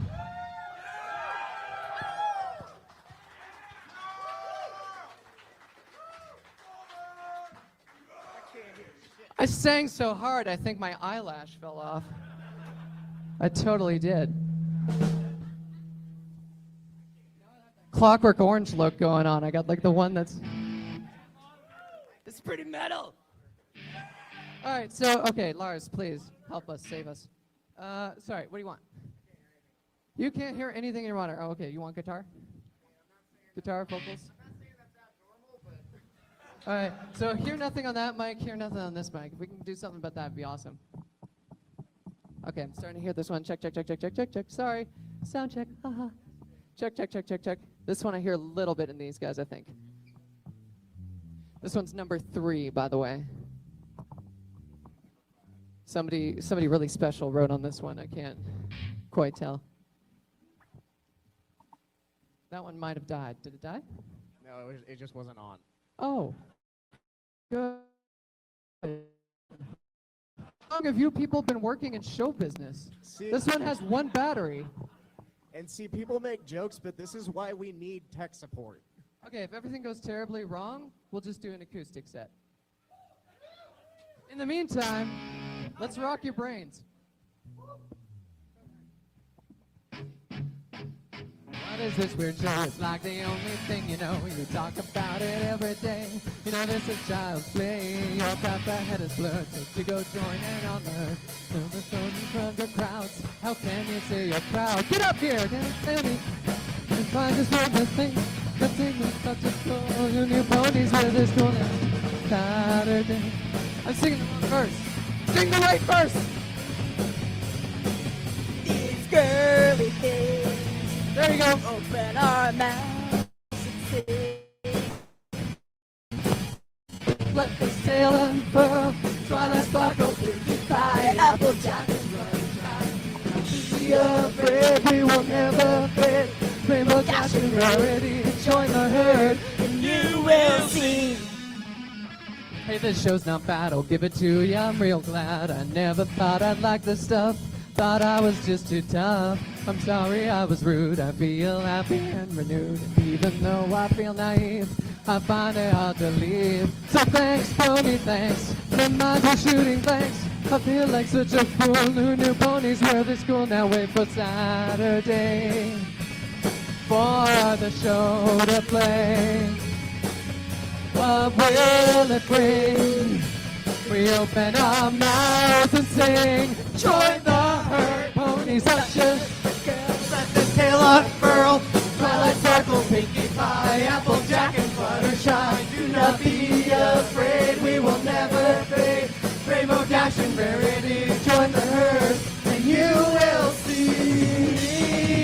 I sang so hard, I think my eyelash fell off. I totally did. Clockwork Orange look going on. I got like the one that's It's pretty metal. All right, so, okay, Lars, please help us, save us. Uh, sorry, what do you want? You can't hear anything in your monitor. Oh, okay, you want guitar? Guitar, vocals? All right, so hear nothing on that mic, hear nothing on this mic. If we can do something about that, it'd be awesome. Okay, I'm starting to hear this one. Check, check, check, check, check, check, check. Sorry. Sound check. Haha. Check, check, check, check, check. This one I hear a little bit in these guys, I think. This one's number three, by the way. Somebody, somebody really special wrote on this one. I can't quite tell. That one might have died. Did it die? No, it, was, it just wasn't on. Oh. Good. How long have you people been working in show business? See, This one has one battery. and see, people make jokes, but this is why we need tech support. Okay, if everything goes terribly wrong, we'll just do an acoustic set. In the meantime, let's rock your brains. What is this weird show? It's like the only thing you know. You talk about it every day. You know this is child's play. Your path ahead is blurred, so to go join in on the Feel the phone from the crowds. How can you say you're proud? Get up here, can you tell me? And find this one the thing. The thing is such a cool. Your new ponies with this cool now. Saturday. I'm singing the wrong verse. Sing the right verse. These girly things. There you go. Open our mouths and say, Let the sail unfurl. Twilight sparkle, pinky pie, applejack and run dry. Be afraid, we will never fade. Rainbow dash and rarity, join the herd, and you will see. Hey, this show's not bad, I'll give it to ya, I'm real glad. I never thought I'd like this stuff. Thought I was just too tough. I'm sorry I was rude. I feel happy and renewed. Even though I feel naive, I find it hard to leave. So thanks, pony, thanks. The minds are shooting, thanks. I feel like such a fool. Who knew ponies were this cool? Now wait for Saturday for the show to play. What will it bring? We open our mouths and sing. Join the herd, ponies up just girls. Let the tail unfurl. Twilight sparkle, pinky pie, applejack and fluttershy. Do not be afraid, we will never fade. Rainbow dash and rarity, join the herd, and you will see.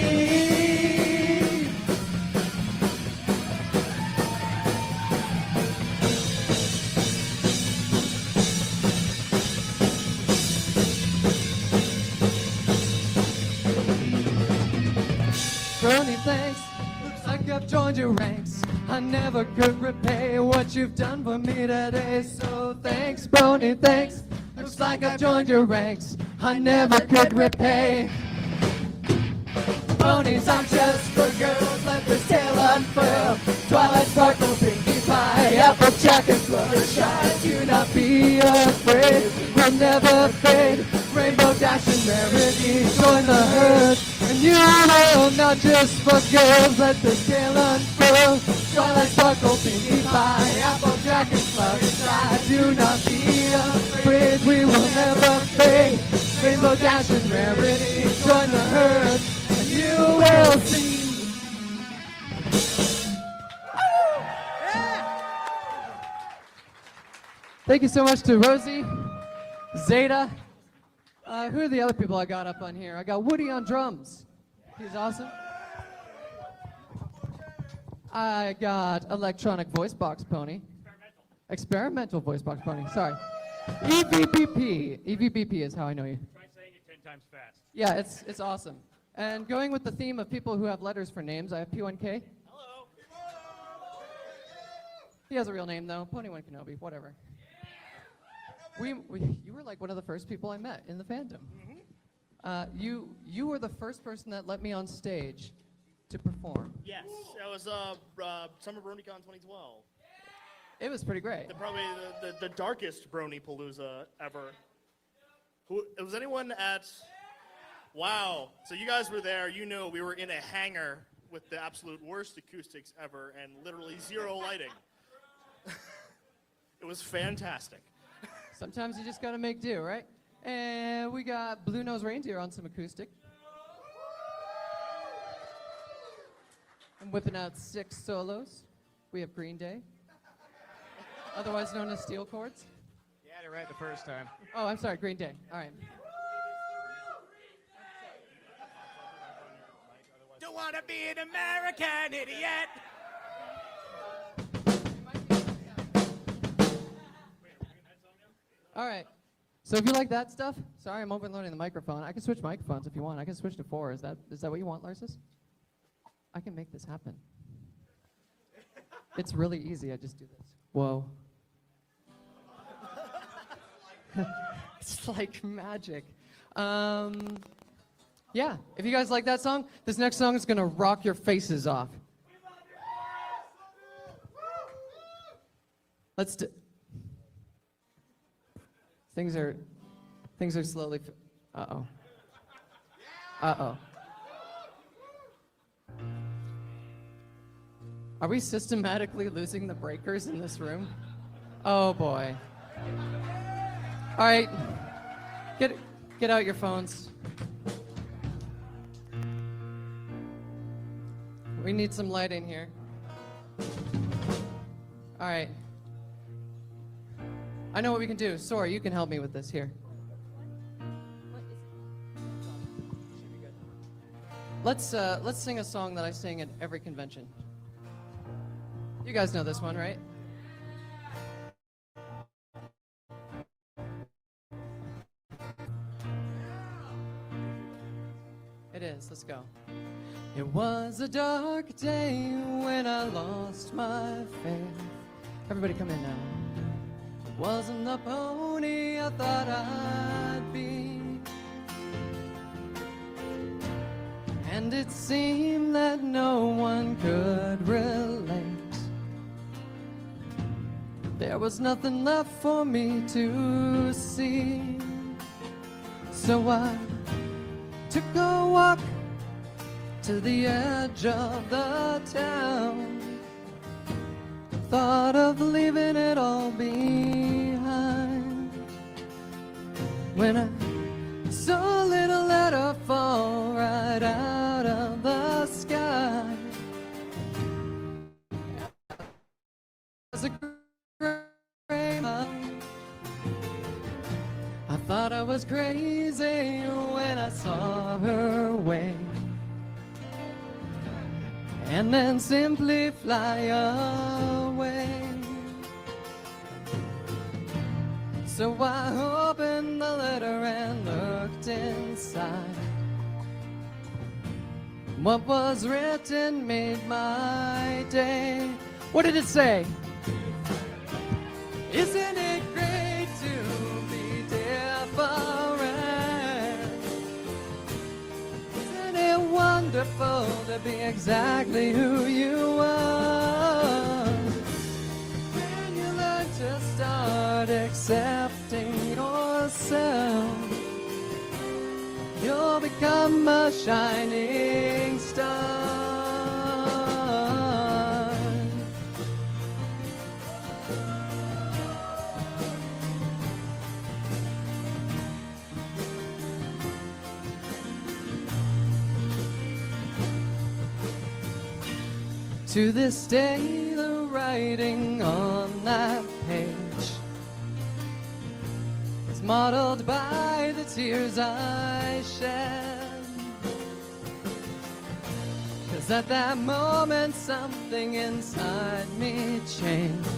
Brony, thanks. Looks like I've joined your ranks. I never could repay what you've done for me today. So thanks, Brony, thanks. Looks like I've joined your ranks. I never could repay. Ponies aren't just for girls. Let this tale unfurl. Twilight sparkle, pinky pie, applejack and fluttershy. Do not be afraid. We'll never fade. Rainbow dash and rarity, join the herd. And you will not just for girls, let the tale unfurl. Twilight sparkle, pinky pie, applejack and fluttershy. Do not be afraid, we will never fade. Rainbow dash and rarity, join the herd, and you will see. Thank you so much to Rosie, Zeta. Uh, who are the other people I got up on here? I got Woody on drums. He's awesome. I got electronic voice box pony. Experimental. Experimental voice box pony. Sorry. E V B P. E V B P is how I know you. Try saying it ten times fast. Yeah, it's it's awesome. And going with the theme of people who have letters for names, I have P one K. Hello. He has a real name though. Pony One Kenobi. Whatever. We, we, you were like one of the first people I met in the fandom. Mm-hmm. Uh, you, you were the first person that let me on stage to perform. Yes, that was uh, uh, Summer BronyCon twenty twelve. It was pretty great. The, probably the, the, the darkest Brony Palooza ever. Who was anyone at? Wow. So you guys were there. You know we were in a hangar with the absolute worst acoustics ever and literally zero lighting. It was fantastic. Sometimes you just gotta make do, right? And we got Blue Nose Reindeer on some acoustic. I'm whipping out six solos. We have Green Day, otherwise known as steel chords. You had it right the first time. Oh, I'm sorry, Green Day. All right. Don't want to be an American idiot. All right. So if you like that stuff, sorry, I'm overloading the microphone. I can switch microphones if you want. I can switch to four. Is that is that what you want, Larsis? I can make this happen. It's really easy. I just do this. Whoa. It's like magic. Um, yeah, if you guys like that song, this next song is going to rock your faces off. Let's do... Things are, things are slowly... F- Uh-oh. Uh-oh. Are we systematically losing the breakers in this room? Oh, boy. All right, get, get out your phones. We need some light in here. All right. I know what we can do. Sora, you can help me with this here. Let's uh, let's sing a song that I sing at every convention. You guys know this one, right? It is. Let's go. It was a dark day when I lost my faith. Everybody come in now. It wasn't the pony I thought I'd be. And it seemed that no one could relate. There was nothing left for me to see. So I took a walk to the edge of the town. Thought of leaving it all behind. When I saw a little letter fall right out of the sky. It was a gray mountain. I thought I was crazy when I saw her wave, and then simply fly away. So I opened the letter and looked inside. What was written made my day. What did it say? Isn't it great to be different? Isn't it wonderful to be exactly who you are? When you learn to start accepting yourself, you'll become a shining star. To this day, the writing on that page is modeled by the tears I shed. 'Cause at that moment, something inside me changed,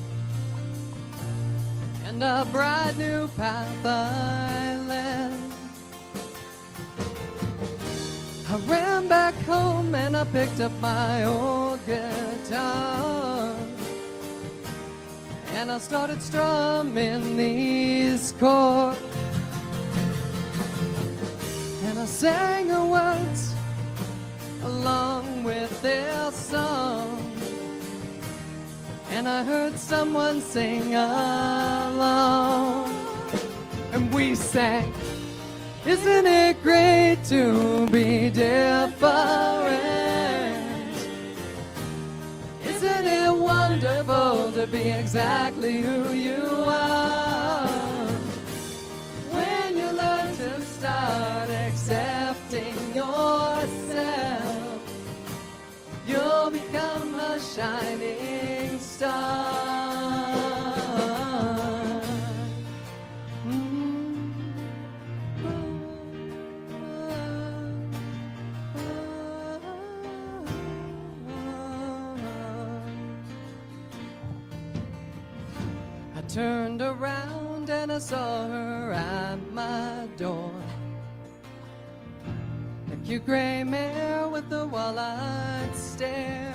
and a bright new path I led. I ran back home and I picked up my old guitar, and I started strumming these chords, and I sang the words along with their song, and I heard someone sing along, and we sang, isn't it great to be different? Isn't it wonderful wonderful to be exactly who you are. When you learn to start accepting yourself, you'll become a shining star. I turned around and I saw her at my door. A cute gray mare with a wall-eyed stare.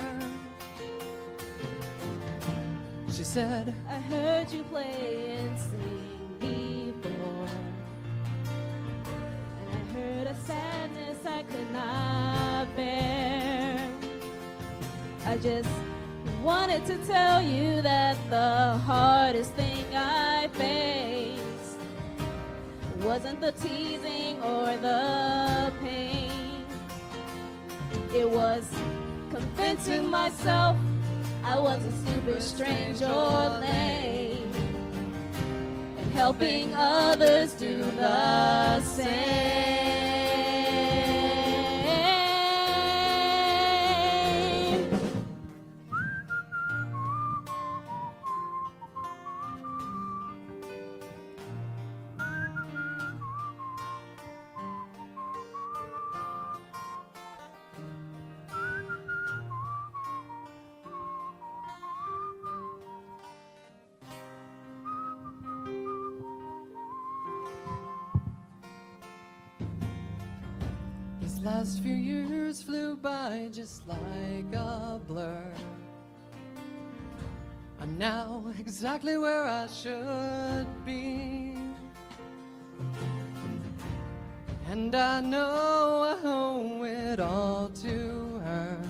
She said, I heard you play and sing before, and I heard a sadness I could not bear. I just wanted to tell you that the hardest thing I faced wasn't the teasing or the pain. It was convincing myself I wasn't stupid, strange, or lame, and helping others do the same. These last few years flew by just like a blur. I'm now exactly where I should be, and I know I owe it all to her.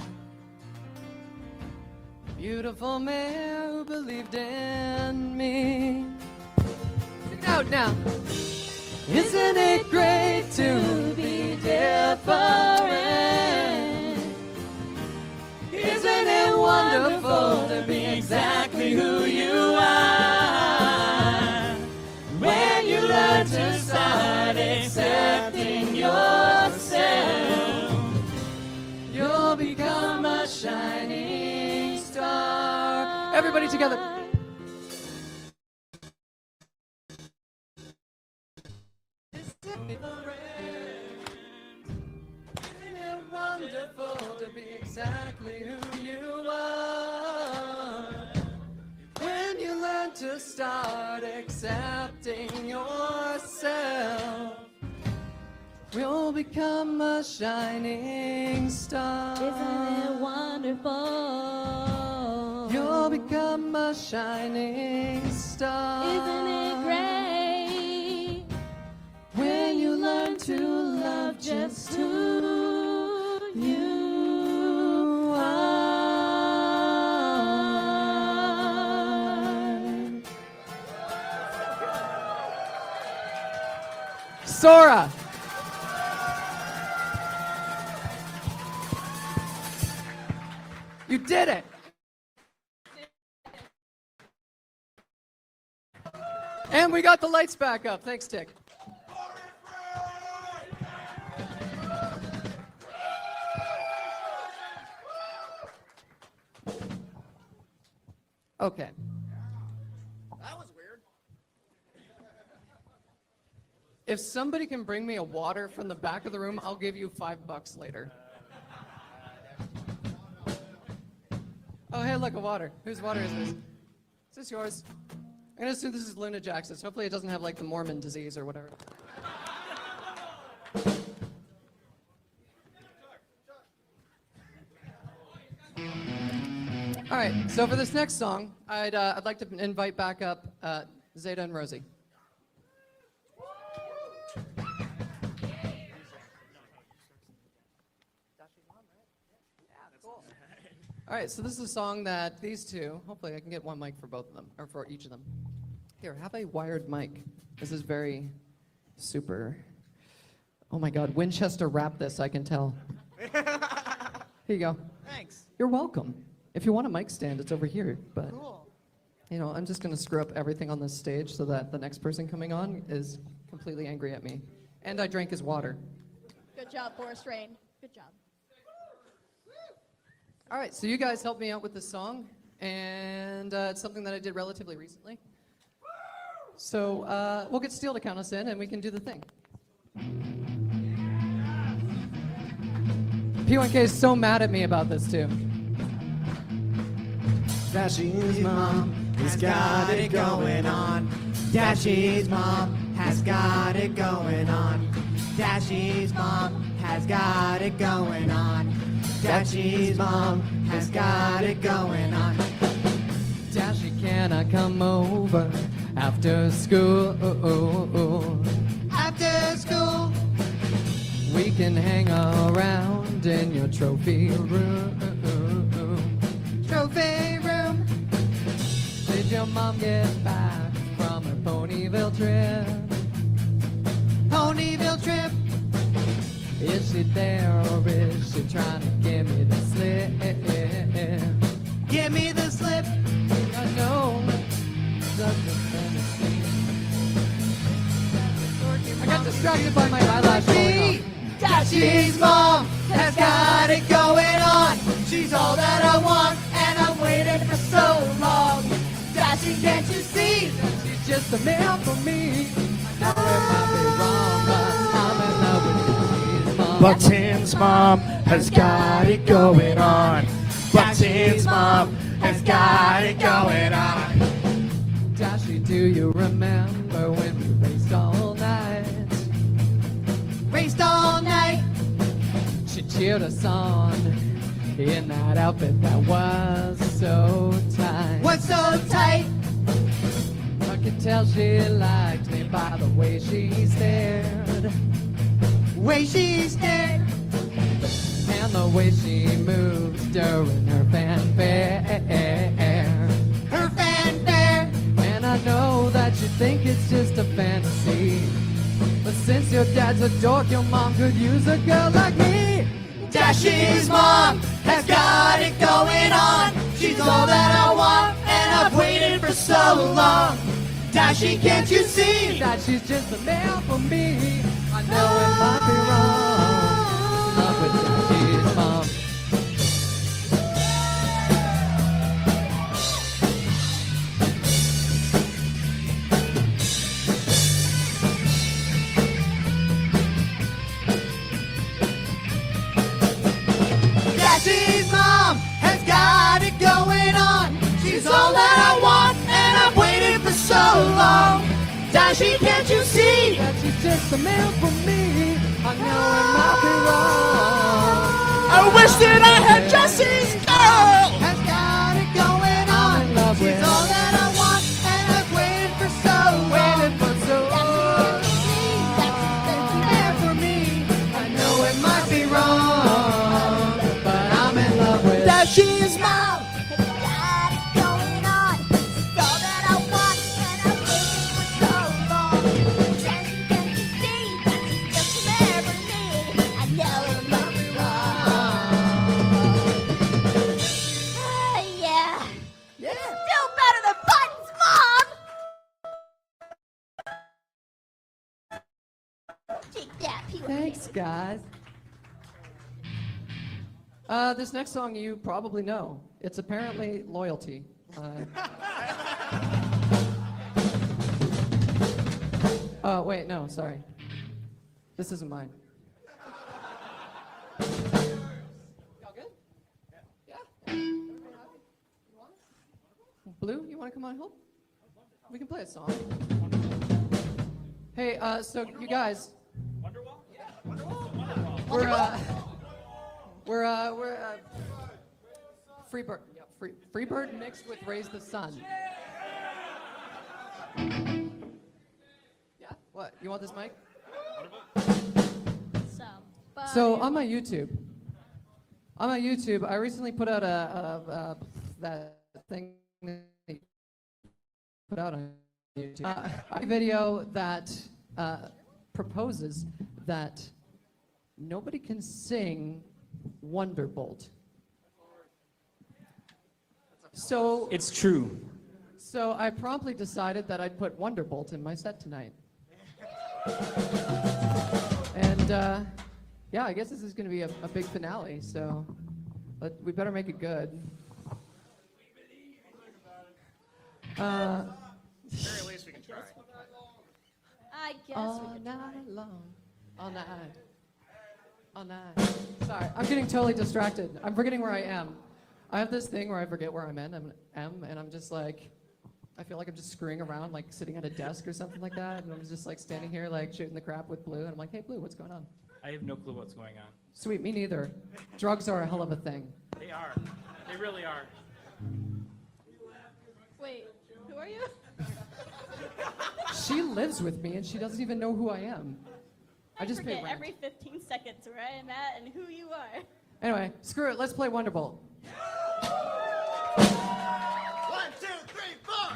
Beautiful mare who believed in me. Sing it out now. Isn't it great to be different? Isn't it wonderful to be exactly who you are? When you learn to start accepting yourself, you'll become a shining star. Everybody together. Isn't it wonderful to be exactly who you are? When you learn to start accepting yourself, you'll become a shining star. Isn't it wonderful? You'll become a shining star. Isn't it great when you learn to love just who you are? Sora. You did it. And we got the lights back up. Thanks, Tick. Okay. That was weird. If somebody can bring me a water from the back of the room, I'll give you five bucks later. Oh, hey, look, a water. Whose water is this? Is this yours? I'm gonna assume this is Luna Jackson's. Hopefully it doesn't have like the Mormon disease or whatever. All right, so for this next song, I'd, uh, I'd like to invite back up uh, Zeta and Rosie. All right, so this is a song that these two, hopefully I can get one mic for both of them, or for each of them. Here, have a wired mic. This is very super. Oh my God, Winchester wrapped this, I can tell. Here you go. Thanks. You're welcome. If you want a mic stand, it's over here. But you know, I'm just gonna screw up everything on this stage so that the next person coming on is completely angry at me. And I drank his water. Good job, Boris Rain. Good job. All right, so you guys helped me out with this song, and uh, it's something that I did relatively recently. So uh, we'll get Steele to count us in, and we can do the thing. P one K is so mad at me about this, too. Dashy's mom has got it going on. Dashy's mom has got it going on. Dashy's mom has got it going on. Dashy's mom has got it going on. Dashy, can I come over after school? After school, We can hang around in your trophy room. trophy room. Did your mom get back from her Ponyville trip? Ponyville trip. Is she there or is she trying to give me the slip? Give me the slip. I know such a fantasy. I got distracted by my eyelash falling off. Dashy's mom has got it going on. She's all that I want, and I've waited for so long. Dashy, can't you see? She's just a man for me. I know it might be wrong, but I'm in love with Dashy's mom. But Tim's mom has got it going on. But Tim's mom has got it going on. Dashy, do you remember when we raced all night? Raced all night. She cheered us on in that outfit that was so tight. What's so tight? I could tell she liked me by the way she stared. Way she stared. And the way she moved during her fanfare. Her fanfare. And I know that you think it's just a fantasy, but since your dad's a dork, your mom could use a girl like me. Dashy's mom has got it going on. She's all that I want, and I've waited for so long. Dashy, can't you see that she's just a man for me? I know it might be wrong. Love with Dashy's mom. Dashy's mom has got it going on. She's all that I want, and I've waited for so long. Dashy, can't you see that she's just a man for me? I know it might be wrong. I wish that I had Jesse's girl. Has got it going on. I'm in love She's with all that I want, and I've waited for so long. Waited for so long. That's there for me. I know it might be wrong, but I'm in love with Dashy's mom. Thanks, guys. Uh, this next song you probably know. It's apparently Loyalty. Uh, oh, wait, no, sorry. This isn't mine. Y'all good? Yeah? Everybody happy? You want it? Blue, you want to come on and help? We can play a song. Hey, uh, so you guys... We're uh, we're uh, we're uh, Freebird, yeah, free, Freebird mixed with Raise the Sun. Yeah. What? You want this mic? So on my YouTube, on my YouTube, I recently put out a, a, a that thing that you put out on YouTube, uh, a video that uh, proposes that nobody can sing Wonderbolt. So, It's true. so I promptly decided that I'd put Wonderbolt in my set tonight. And uh, yeah, I guess this is going to be a, a big finale, so but we better make it good. Uh, Very least we can try. I guess we all could night long, all night, all night. Sorry, I'm getting totally distracted. I'm forgetting where I am. I have this thing where I forget where I'm in. I'm am, and I'm just like, I feel like I'm just screwing around, like sitting at a desk or something like that, and I'm just like standing here, like shooting the crap with Blue, and I'm like, hey, Blue, what's going on? I have no clue what's going on. Sweet, me neither. Drugs are a hell of a thing. They are. They really are. Wait, who are you? She lives with me, and she doesn't even know who I am. I I just pay forget rent. every fifteen seconds where I'm at and who you are. Anyway, screw it. Let's play Wonderbolt. One, two, three, four.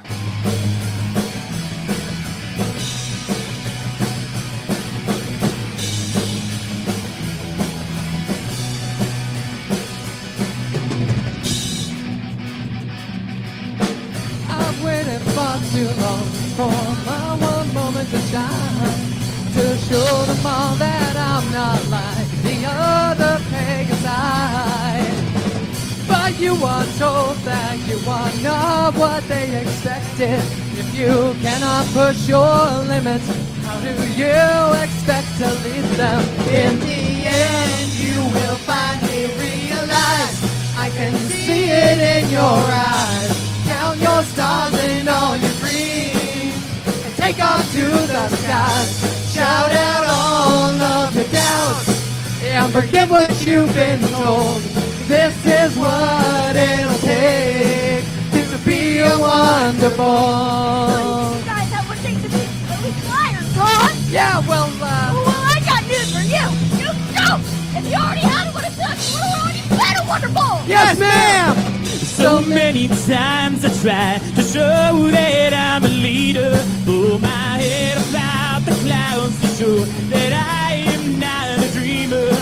I've waited far too long for my one moment to shine, to show them all that I'm not like the other pagan side. But you are told that you are not what they expected. If you cannot push your limits, how do you expect to lead them? In the end, you will finally realize I can see it in your eyes. Count your stars and all your dreams, and take off to the skies. Shout out all of your doubts, and forget what you've been told. This is what it'll take to be a wonderful. You guys have what it takes to be a flyers, huh? Yeah, well, uh... Well, I got news for you. You don't. If you already had what it took, you would have already been a wonderful. Yes, ma'am! So many times I tried to show that I'm a leader. Pull my head about the clouds to show that I am not a dreamer.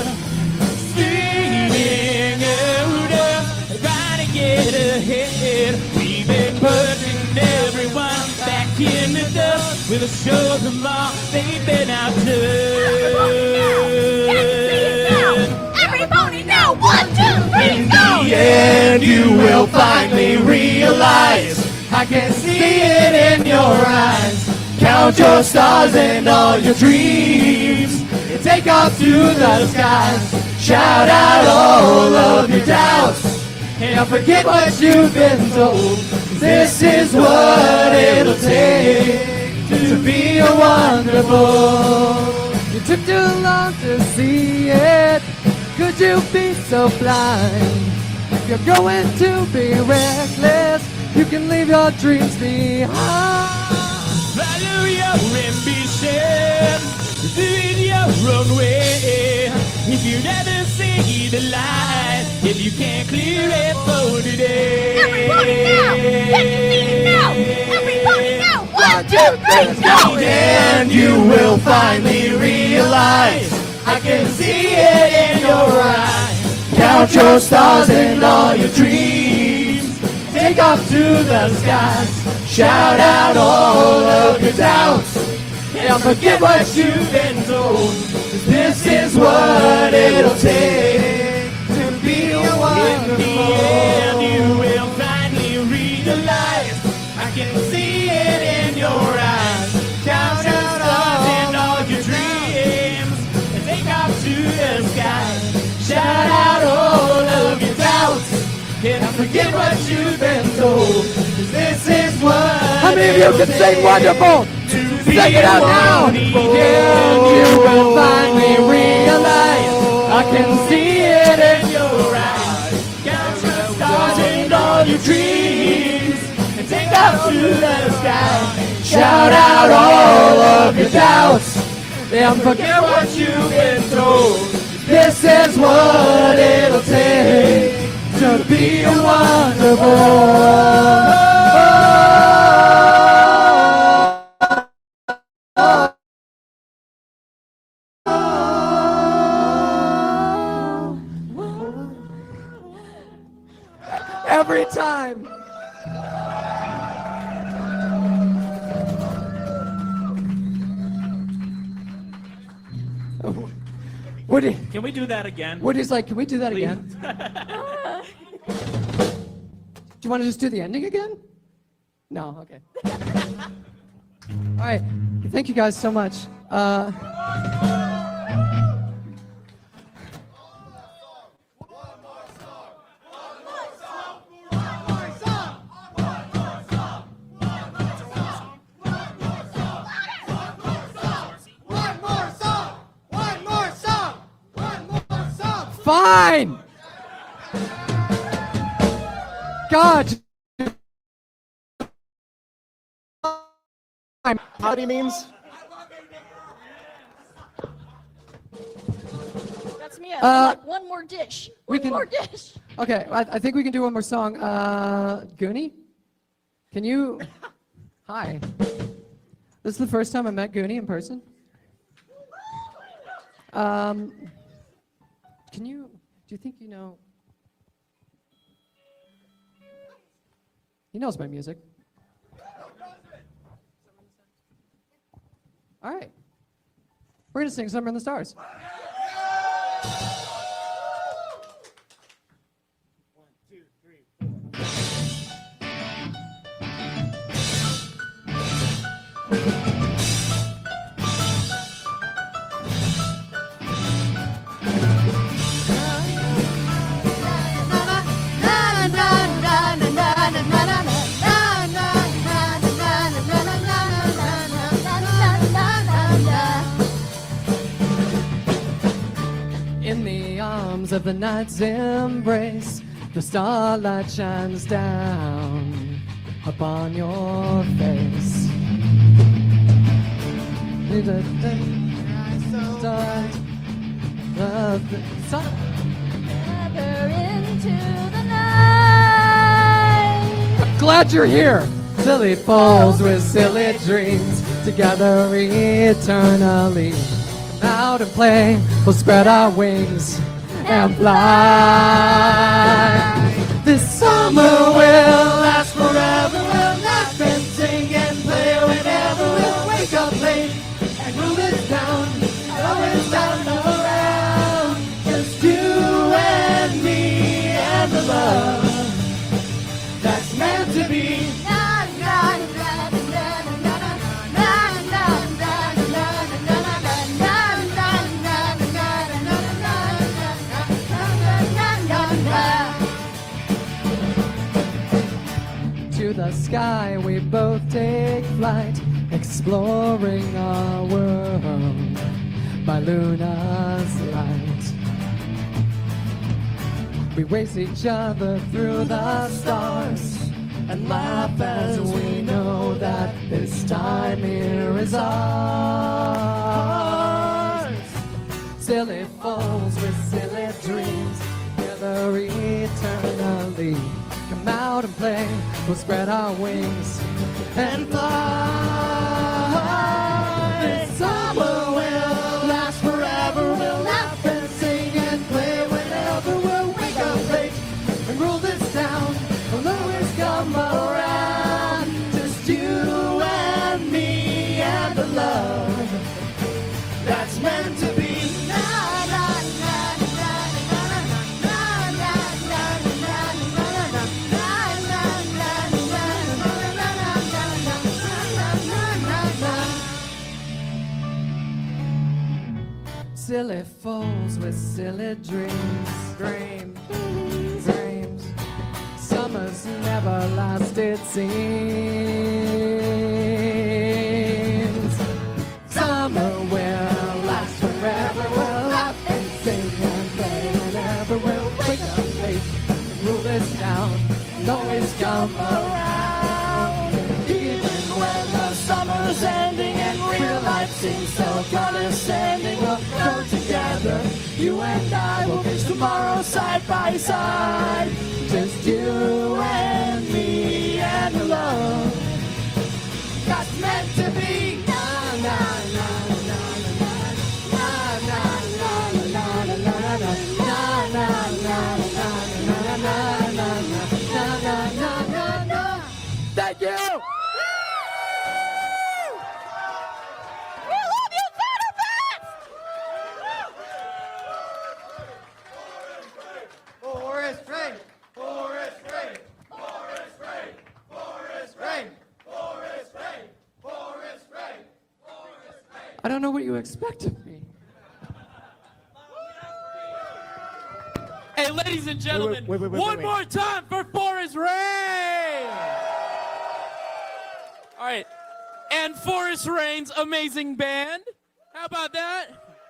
Speeding out, trying to get ahead. We've been putting everyone back in the dust. We'll show them all they've been out Everybody now, one, two, three, go! And you will finally realize I can see it in your eyes. Count your stars and all your dreams, and take off to the skies. Shout out all of your doubts, and forget what you've been told. This is what it'll take to be a wonderful. You took too long to see it. Could you be so blind? If you're going to be reckless, you can leave your dreams behind. Follow your ambition, do it your own way. If you never see the light, if you can't clear it for today. Everybody now! Can you see it now? Everybody now! One, two, three, go! And you will finally realize I can see it in your eyes. Count your stars and all your dreams, take off to the skies. Shout out all of your doubts, and forget what you've been told. 'Cause this is what it'll take to be a wonderful. And you will finally realize I can see it in your eyes. Count your stars and all your dreams, and take off to the sky. Shout out all of your doubts, and forget what you've been told. 'Cause this is what How many of you can sing wonderful? Sing it out now! And you will finally realize I can see it in your eyes. Count your stars and all your dreams, and take off to the sky. Shout out all of your doubts, and forget what you've been told. This is what it'll take to be a wonderful. Every time Woody, Can we do that again? Woody's like, can we do that Please. again? Do you want to just do the ending again? No, okay. All right, thank you guys so much. Uh, Fine! God! Howdy means? That's me. I Uh, like one more dish. we One can- more dish. Okay, I, I think we can do one more song. Uh, Goonie? Can you... Hi. This is the first time I met Goonie in person. Um, can you... Do you think you know... He knows my music. All right. We're going to sing Summer in the Stars. In the arms of the night's embrace, the starlight shines down upon your face. Start of the sun. Together into the night. Glad you're here. Silly falls with silly dreams, together eternally. Come out and play, we'll spread our wings and fly. This summer will last forever. We'll laugh and sing and play whenever we'll wake up late and rule it down. Always down around. Just you and me and the love that's meant to be. To the sky we both take flight, exploring our world by Luna's light. We race each other through the stars and laugh as we know that this time here is ours. Silly falls with silly dreams, together eternally. Come out and play, we'll spread our wings and fly. This summer will last forever. We'll laugh and sing and play whenever we'll wake up late and rule this town. We'll always come around. Just you and me and the love that's meant to be. Silly fools with silly dreams, dreams, dreams. Summers never last, it seems. Summer will last forever. We'll laugh and sing and play whenever we'll wake up late and rule this town and always come around. Even when the summer's ending and real life seems so condescending, we'll go together. You and I will face tomorrow side by side. Just you and me and the love that's meant to be. Na na na na na na na na na na na na na na na na. Thank you. We love you, Vanderbilt! I don't know what you expect of me. Hey, ladies and gentlemen, wait, wait, wait, one wait. more time for Forrest Rain! All right, and Forrest Rain's amazing band. How about that?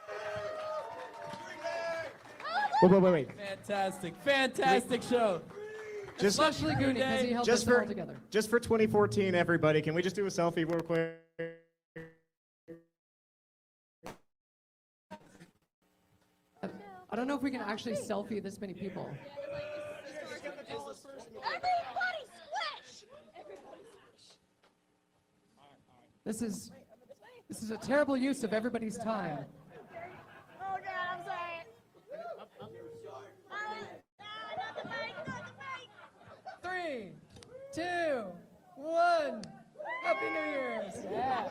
Wait, wait, wait, wait. Fantastic, fantastic show. Just, Especially Goonie, because he held just us all for together. just for twenty fourteen, everybody, can we just do a selfie real quick? I don't know if we can actually selfie this many people. Everybody squish! Everybody squish! This is this is a terrible use of everybody's time. Oh God, I'm sorry. Uh, not the mic, not the mic. Three, two, one. Happy New Year's. Yeah.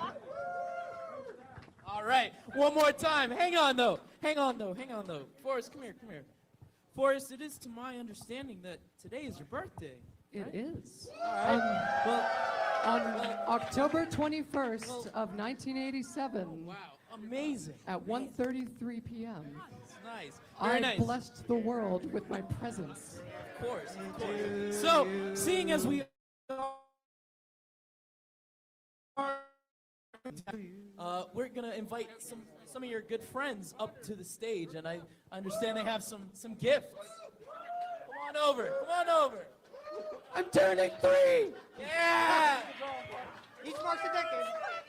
All right, one more time. Hang on, though. Hang on, though. Hang on, though. Forrest, come here, come here. Forrest, it is to my understanding that today is your birthday. It is. All right. well, On October twenty-first of nineteen eighty-seven wow, amazing. at one thirty-three p m It's nice. Very I nice. blessed the world with my presence. Of course, of course. So, seeing as we are, uh, we're gonna invite some some of your good friends up to the stage, and I understand they have some some gifts. Come on over. Come on over. I'm turning three. Yeah. Each marks a decade.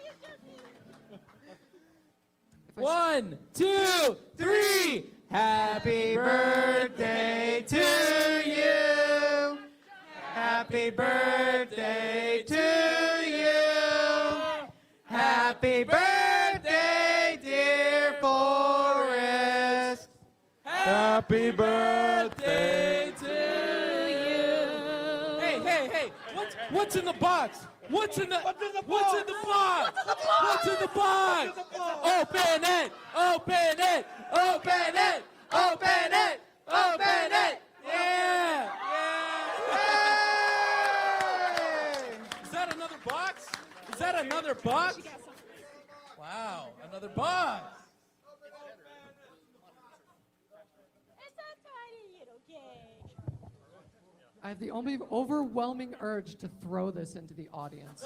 One, two, three. Happy birthday to you. Happy birthday to you. Happy birthday, dear Forrest. Happy birthday to you. Hey, hey, hey. What's, what's in the box? What's in the What's in the box? What's in the box? What's in the box? Open it! Open it! Open it! Open it! Open it! Yeah! Yeah! Is that another box? Is that another box? Wow, another box. It's a tiny little cake. I have the only overwhelming urge to throw this into the audience.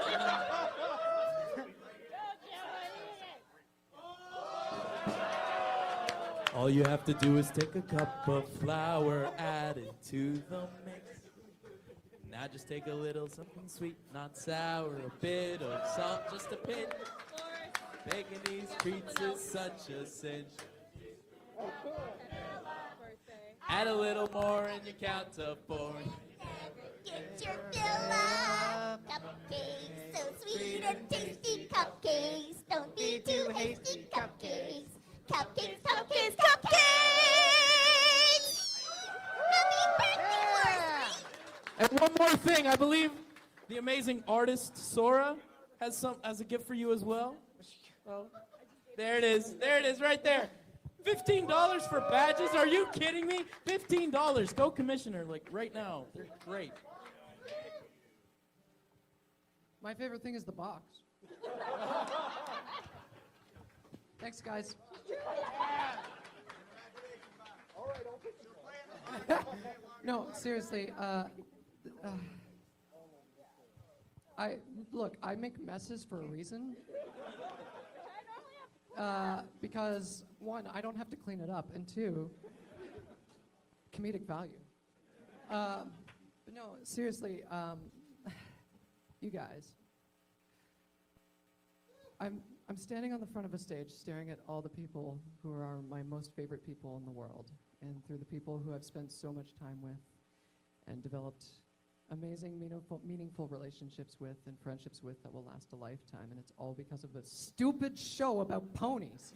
All you have to do is take a cup of flour, add it to the mix. Now just take a little something sweet, not sour, a bit of salt, just a pinch. Baking these treats is such a cinch. Add a little more and you count to four. Get your fill up. Cupcakes, so sweet and tasty cupcakes. Don't be too hasty, cupcakes. Cupcakes, cupcakes, cupcakes! Happy birthday, Forrest! And one more thing, I believe the amazing artist Sora has some has a gift for you as well. Oh, there it is. There it is, right there. Fifteen dollars for badges? Are you kidding me? Fifteen dollars. Go commissioner, like right now. They're great. My favorite thing is the box. Thanks, guys. No, seriously. Uh, uh, I look. I make messes for a reason. Uh, because one, I don't have to clean it up, and two, comedic value. Um, but no, seriously. Um, you guys. I'm I'm standing on the front of a stage staring at all the people who are my most favorite people in the world, and through the people who I've spent so much time with and developed amazing, meaningful, meaningful relationships with and friendships with that will last a lifetime, and it's all because of a stupid show about ponies.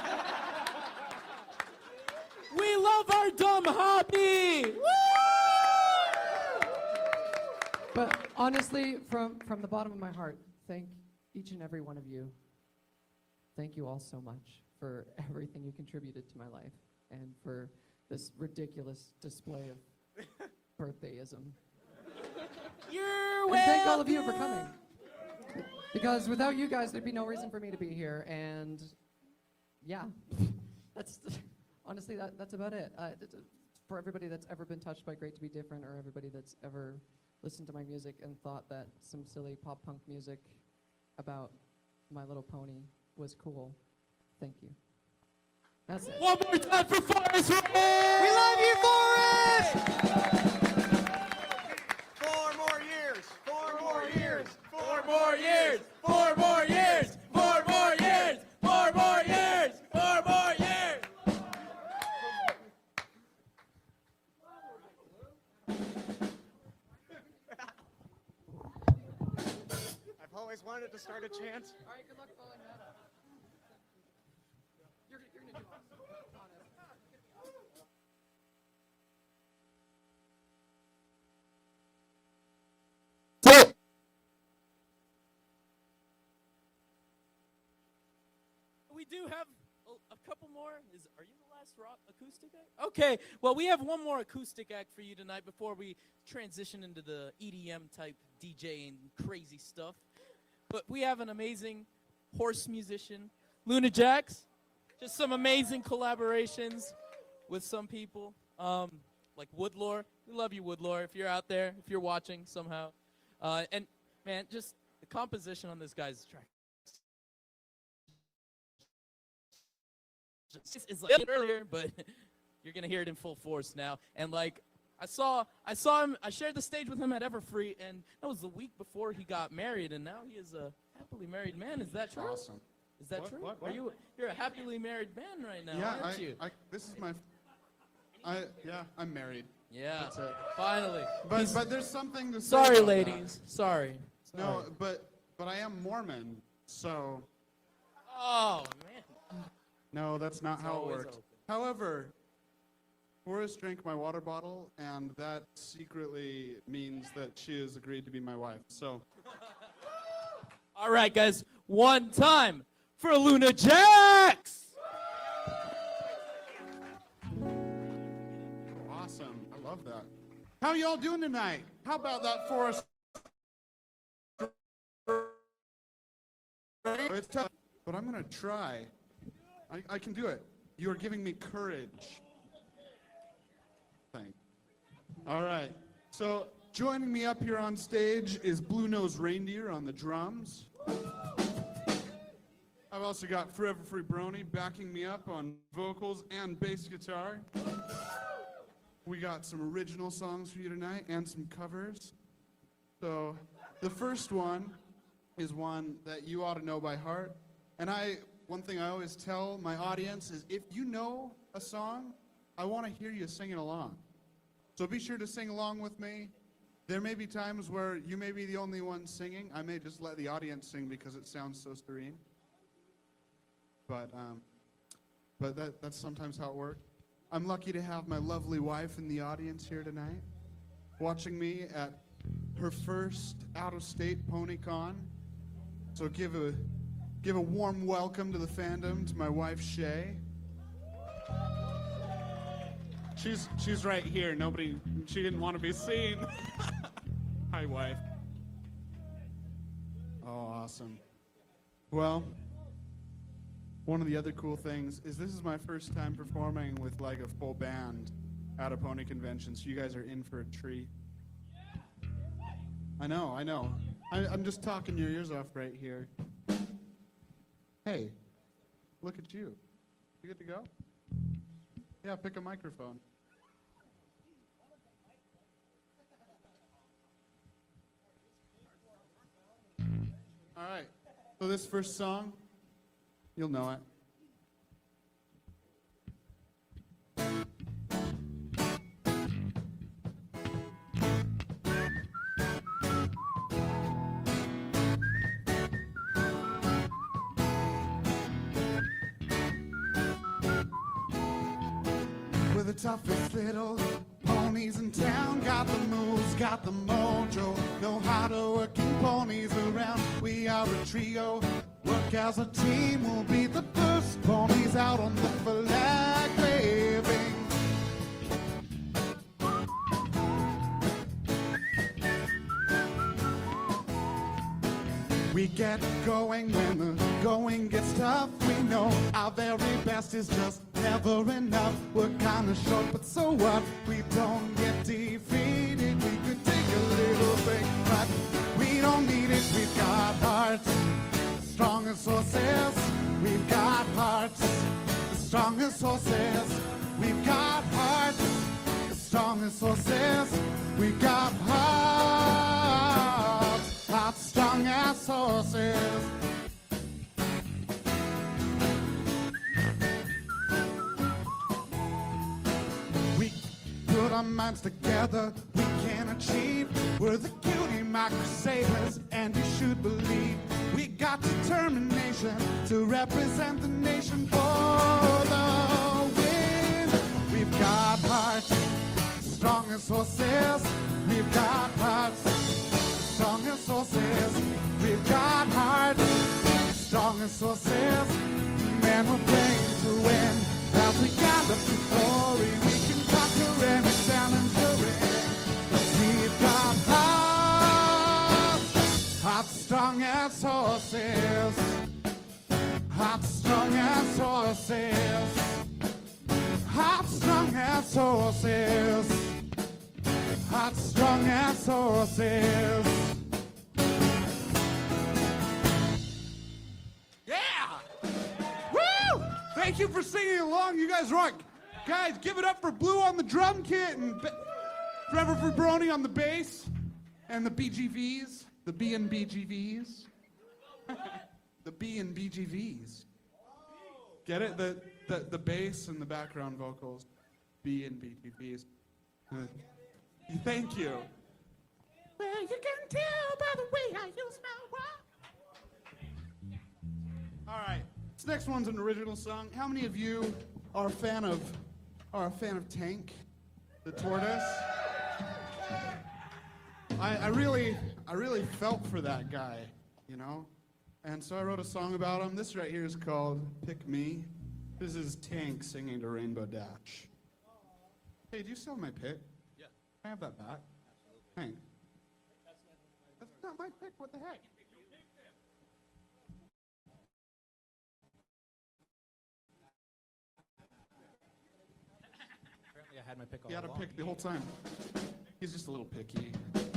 We love our dumb hobby! Woo! But honestly, from, from the bottom of my heart, thank each and every one of you. Thank you all so much for everything you contributed to my life and for this ridiculous display of birthdayism. You're And thank all of you for coming. Because without you guys, there'd be no reason for me to be here. And yeah, that's honestly that that's about it. Uh, th- th- for everybody that's ever been touched by Great to Be Different, or everybody that's ever listened to my music and thought that some silly pop punk music about My Little Pony was cool, thank you. That's it. One more time for Forrest Ray! We love you, Forrest! Four more years. Four more years. Four more years! Four more years! Four more years! Four more years! Four more years! I've always wanted to start a chant. All right, good luck following that up. You're, you're gonna do it. We do have a, a couple more. Is are you the last rock acoustic act? Okay, well we have one more acoustic act for you tonight before we transition into the E D M type D J and crazy stuff. But we have an amazing horse musician, Luna Jax. Just some amazing collaborations with some people, um, like Woodlore. We love you, Woodlore, if you're out there, if you're watching somehow. Uh, and man, just the composition on this guy's track. It's like earlier, but you're gonna hear it in full force now. And like I saw, I saw him. I shared the stage with him at Everfree, and that was the week before he got married, and now he is a happily married man. Is that true? Awesome. Is that What, true? what, Are what? you? You're a happily married man right now, yeah, aren't I, you? I, this is my. I yeah, I'm married. Yeah. That's it. Finally. But He's- but there's something to say. Sorry, about ladies. Sorry. that. No, but but I am Mormon, so Oh man. no, that's not It's how it always works. open. However, Forrest drank my water bottle, and that secretly means that she has agreed to be my wife. So All right, guys. One time for Luna Jax. awesome. I love that. How y'all doing tonight? How about that Forrest? It's tough, but I'm gonna try. I, I can do it. You are giving me courage. Thank. All right. So joining me up here on stage is Blue Nose Reindeer on the drums. I've also got Forever Free Brony backing me up on vocals and bass guitar. We got some original songs for you tonight and some covers. So the first one is one that you ought to know by heart. And I, one thing I always tell my audience is if you know a song, I want to hear you singing along. So be sure to sing along with me. There may be times where you may be the only one singing. I may just let the audience sing because it sounds so serene. But um, but that, that's sometimes how it works. I'm lucky to have my lovely wife in the audience here tonight, watching me at her first out-of-state PonyCon. So give a give a warm welcome to the fandom to my wife Shay. She's she's right here. Nobody she didn't want to be seen. Hi, wife. Oh, awesome. Well, one of the other cool things is this is my first time performing with like a full band at a pony convention, so you guys are in for a treat. I know, I know. I, I'm just talking your ears off right here. Hey, look at you. You good to go? Yeah, pick a microphone. All right. So this first song, you'll know it. We're the toughest little ponies in town. Got the moves, got the mojo. Know how to work in ponies around. We are a trio. Work as a team. We'll be the first ponies out on the flag waving. We get going when the going gets tough. We know our very best is just never enough. We're kinda short, but so what? We don't get defeated. We could take a little break, but we don't need it. We've got hearts, strong as horses. We've got hearts, strong as horses. We've got hearts, strong as horses. We've got hearts, hearts strong as horses. We put our minds together, we can achieve. We're the cutie mark crusaders, and you should believe we got determination to represent the nation for the win. We've got hearts, strong as horses. We've got hearts, strong as horses. We've got hearts, strong as horses. Man, we're playing to win. As we gather for glory, we can conquer any challenge we're in. We've got hearts, hearts strong as horses. Hearts strong as horses. Hearts strong as horses. Hearts strong as horses. Yeah! Woo! Thank you for singing along. You guys rock. Guys, give it up for Blue on the drum kit and Be- Forever for Brony on the bass and the B G Vs, the B and B G Vs. The B and B G Vs. Get it? The, the, the bass and the background vocals. B and B G Vs. Uh, thank you. Well, you can tell by the way I use my walk. All right. This next one's an original song. How many of you are a fan of are a fan of Tank, the tortoise? I, I really I really felt for that guy, you know? And so I wrote a song about him. This right here is called Pick Me. This is Tank singing to Rainbow Dash. Hey, do you still have my pick? Yeah. Can I have that back? Hey. That's not my pick. What the heck? Apparently I had my pick all He had a along. pick the whole time. He's just a little picky.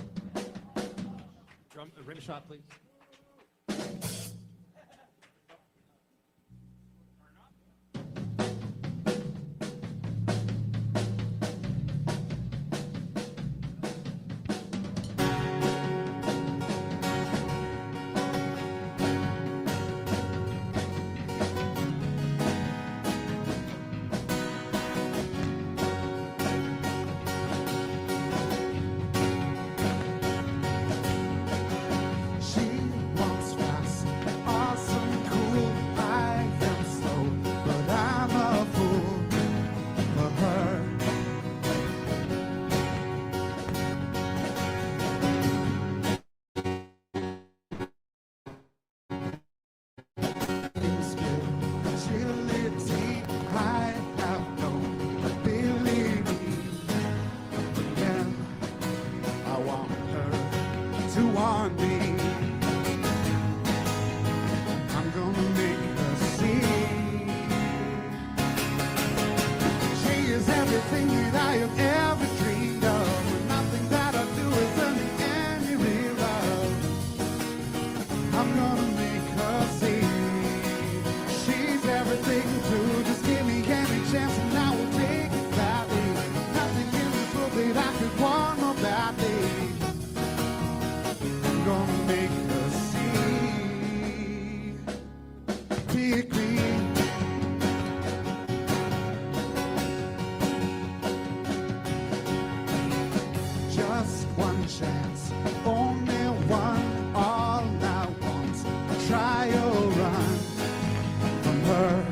Drum, uh, rim shot, please. She wants fast, awesome, cool. I am slow, but I'm a fool for her. Agility, I have no ability. Then I want her to want me. I'm gonna make her see. She is everything that I have ever dreamed of. And nothing that I do is earning any real love. I'm gonna make her see. She's everything to just give me any chance and I will take it gladly. Nothing in this world that I could want more badly. I'm gonna make her see. Pick me. Just one chance, only one. All I want, a trial run from her.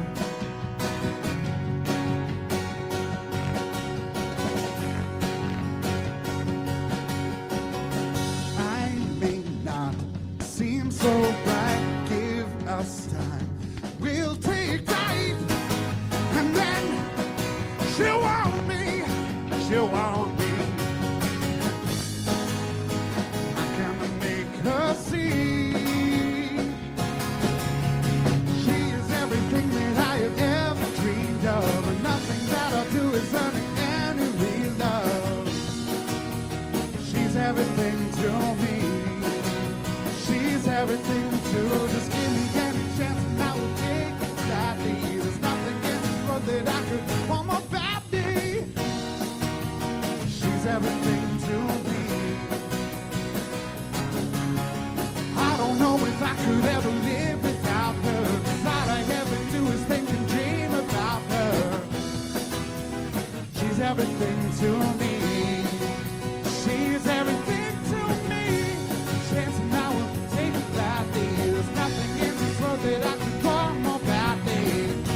I may not seem so bright. Give us time. We'll take time, and then she'll want me. She'll want me. I'm gonna make her see. everything to just give me any chance and I will take it gladly. There's nothing in this world that I could want more badly. She's everything to me. I don't know if I could ever live without her. 'Cause all I ever do is think and dream about her. She's everything to me. She's everything to me. Chance and I will take it gladly. There's nothing in this world that I could want more badly.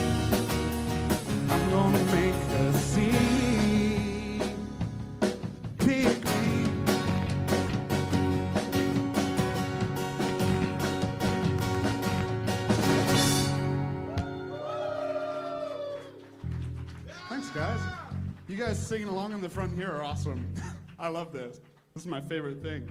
I'm gonna make her see. Pick me. Thanks, guys. You guys singing along in the front here are awesome. I love this. This is my favorite thing.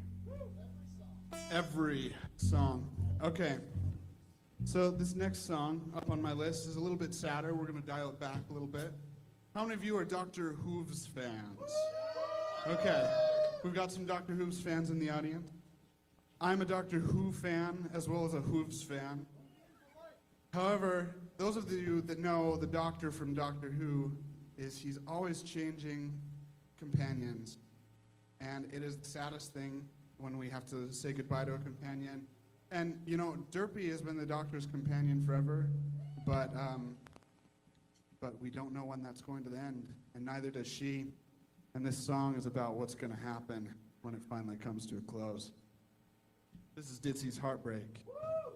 Every song. Okay. So this next song up on my list is a little bit sadder. We're going to dial it back a little bit. How many of you are Doctor Who's fans? Okay. We've got some Doctor Who's fans in the audience. I'm a Doctor Who fan as well as a Who's fan. However, those of you that know the Doctor from Doctor Who is he's always changing companions. And it is the saddest thing when we have to say goodbye to a companion. And, you know, Derpy has been the Doctor's companion forever, but, um, but we don't know when that's going to end, and neither does she. And this song is about what's going to happen when it finally comes to a close. This is Ditsy's Heartbreak.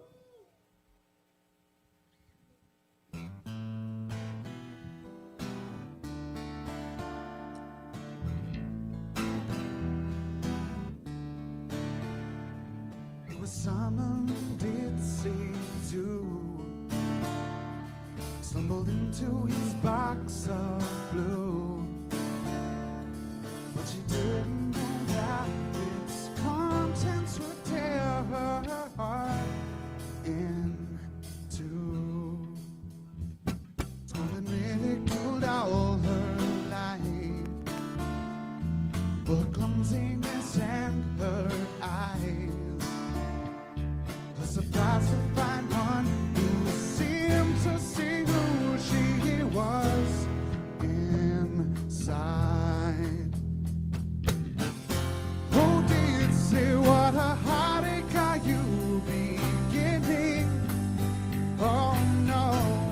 Summoned Ditsy too, stumbled into his box of blue, but she didn't know that its contents would tear her heart in two. Told and ridiculed all her life, her clumsiness and her eyes. Surprised to find one who seemed to see who she was inside. Oh, did say what a heartache are you beginning? Oh no,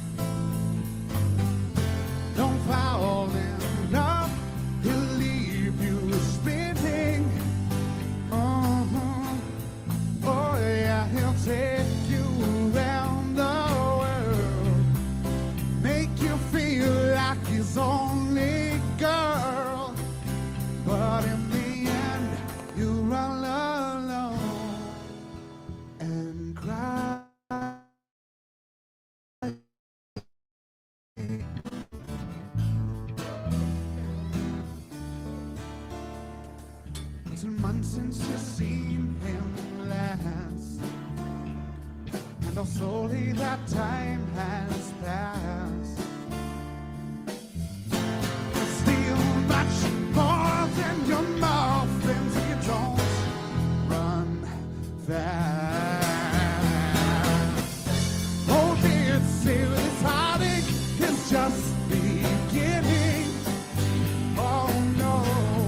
don't fall in love, he'll leave you spinning. Uh-huh. Oh yeah, he'll take you around the world, make you feel like his only girl. But in the end, you run alone and cry. It's been months since you've seen him last, and how slowly that time has passed. It's still much more than your muffins if you don't run fast. Oh, this serious heartache is just beginning. Oh no,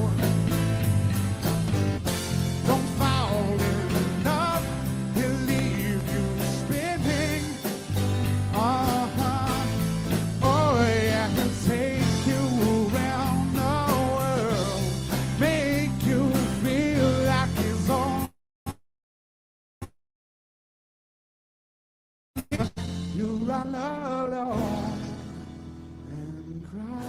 don't fall in love, he'll leave you spinning. Uh-huh. Oh yeah, he'll take you around the world, make you feel like his own. You run alone and cry.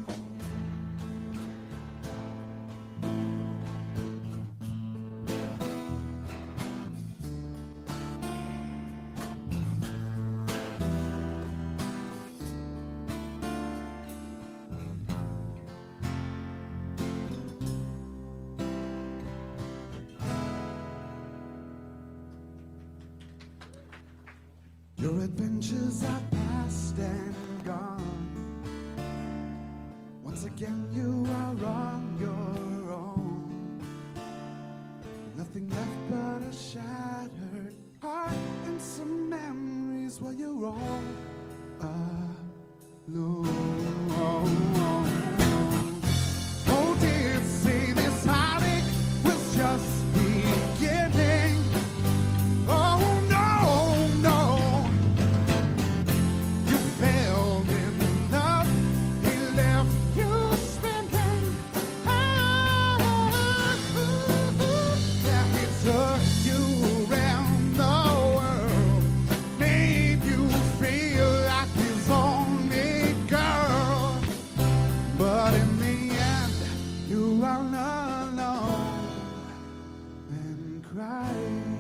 Your adventures are past and gone. Once again you are on your own. Nothing left but a shadow.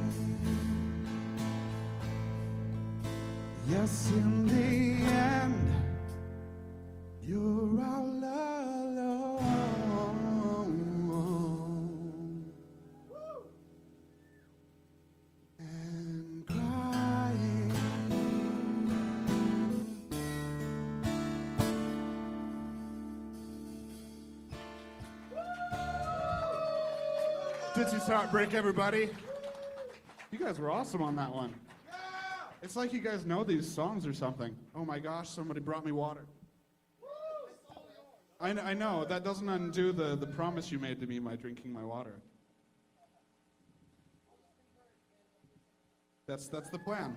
Yes, in the end, you're all alone and crying. Ditsy's Heartbreak, everybody. You guys were awesome on that one. It's like you guys know these songs or something. Oh my gosh, somebody brought me water. I, kn- I know, that doesn't undo the, the promise you made to me by drinking my water. That's, that's the plan.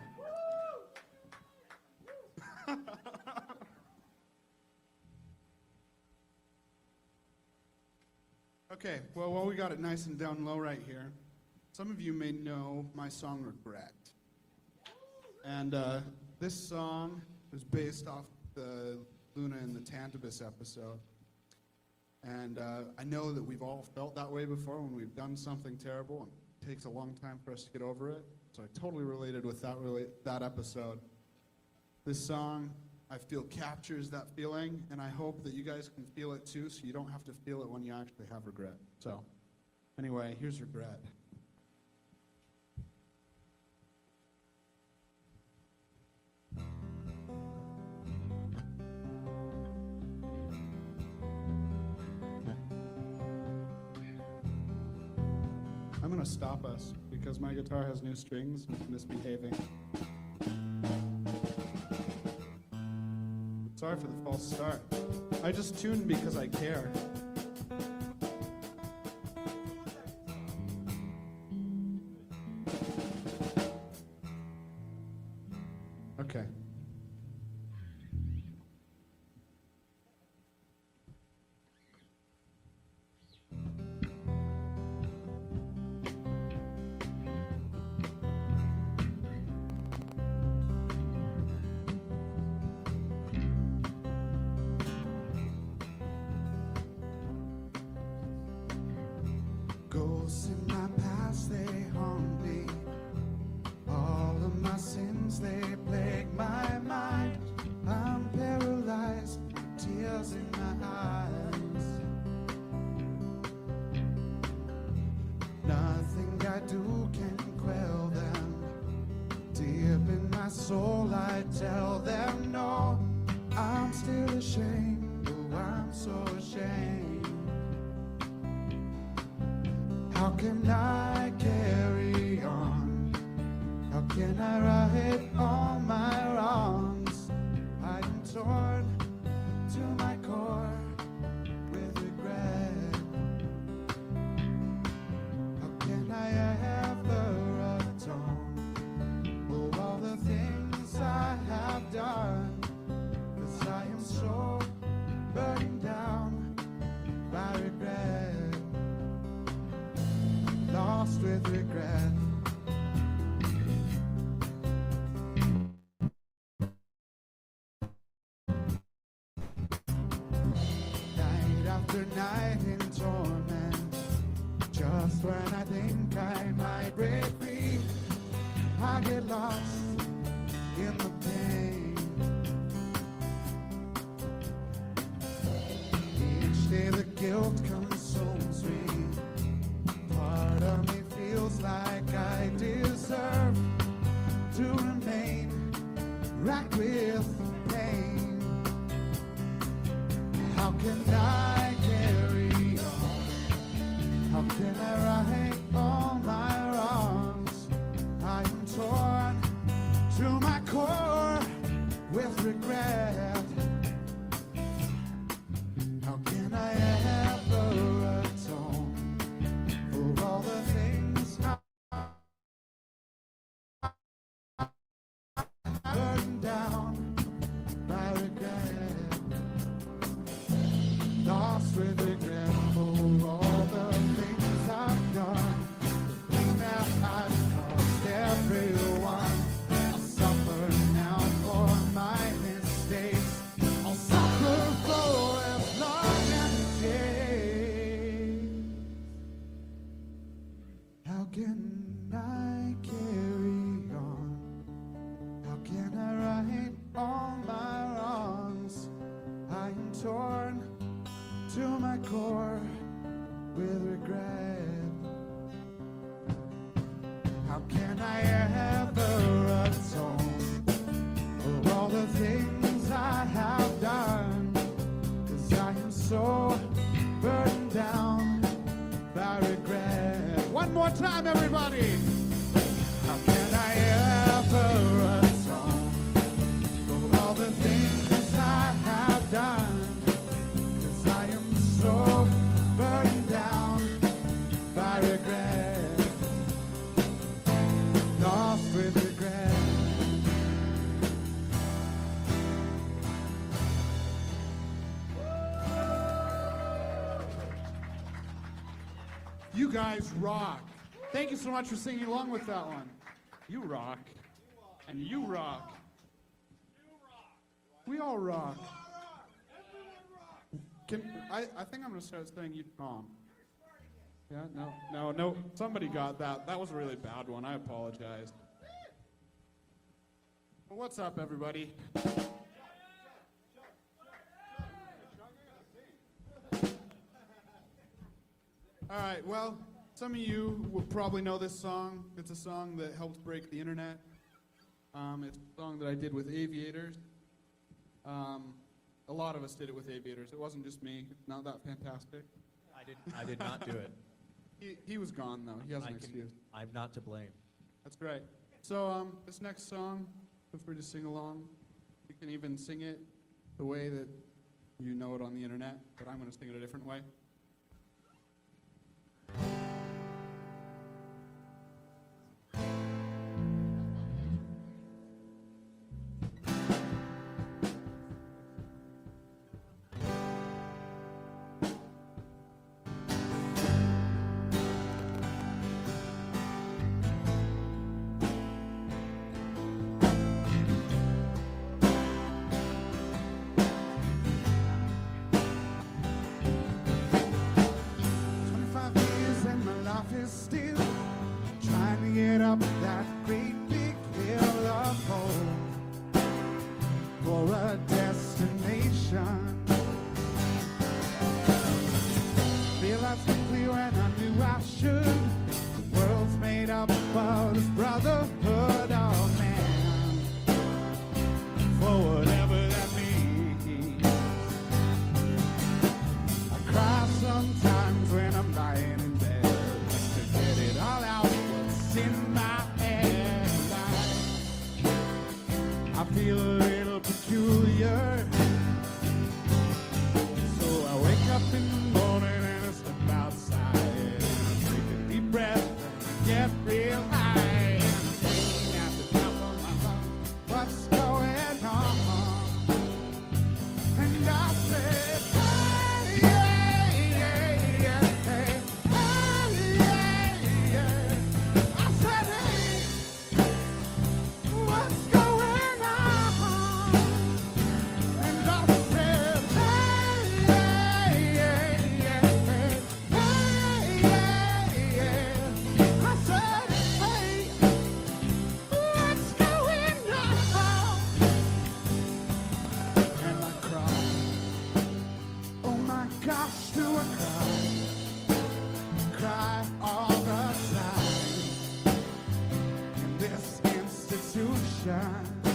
Okay, well, while we got it nice and down low right here, some of you may know my song Regret. And uh, this song is based off the Luna and the Tantabus episode. And uh, I know that we've all felt that way before when we've done something terrible, and it takes a long time for us to get over it. So I totally related with that, rela- that episode. This song, I feel, captures that feeling, and I hope that you guys can feel it too, so you don't have to feel it when you actually have regret. So anyway, here's Regret. I'm gonna stop us because my guitar has new strings and it's misbehaving. Sorry for the false start. I just tuned because I care. Okay. Ghosts in my past, they haunt me. All of my sins, they plague my mind. I'm paralyzed, tears in my eyes. Nothing I do can quell them. Deep in my soul, I tell them no. I'm still ashamed, oh, I'm so ashamed. How can I carry on? How can I right all my wrongs? I'm torn to my core with regret. How can I ever atone for all the things I have done? 'Cause I am so burdened down by regret. Lost with regret. Night after night in torment. Just when I think I might break free, I get lost in the pain. Each day the guilt consumes me. Part of me feels like I deserve to remain racked with pain. How can I carry on? How can I right all my wrongs? I am torn torn to my core with regret. How can I ever atone for all the things I have done? 'Cause I am so burdened down by regret. One more time, everybody. How can I ever atone for all the things I have done? 'Cause I am so burdened down by regret, lost with regret. You guys rock. Thank you so much for singing along with that one. You rock. And you rock. We all rock. Can I, I think I'm going to start saying you Tom. Yeah, no, no, no. Somebody got that. That was a really bad one. I apologize. Well, what's up, everybody? All right, well, some of you will probably know this song. It's a song that helped break the internet. Um, it's a song that I did with Aviators. Um, a lot of us did it with Aviators. It wasn't just me. It's not that fantastic. I did. I did not do it. He, he was gone, though. He has I an can- excuse. I'm not to blame. That's great. So um, this next song, feel free to sing along. You can even sing it the way that you know it on the internet, but I'm going to sing it a different way. twenty-five years and my life is still trying to get up that great big hill of hope for a destination. Realized quickly when I knew I should, the world's made up of this brotherhood of man, for whatever that means. I cry sometimes when I'm lying in bed, just to get it all out what's in my head. I, I feel a little peculiar, so I wake up in the morning and I step outside and I take a deep breath and get real high. And I'm thinking at the top of my lungs, what's going on? And I said, hey, yeah, yeah, yeah, hey, hey, yeah, yeah. I said, hey, what's going on? And I said, hey, yeah, yeah, yeah, hey, hey, yeah, yeah. I said, hey, what's going on? And I cried. Oh my gosh, do I cry? Cry all the time in this institution.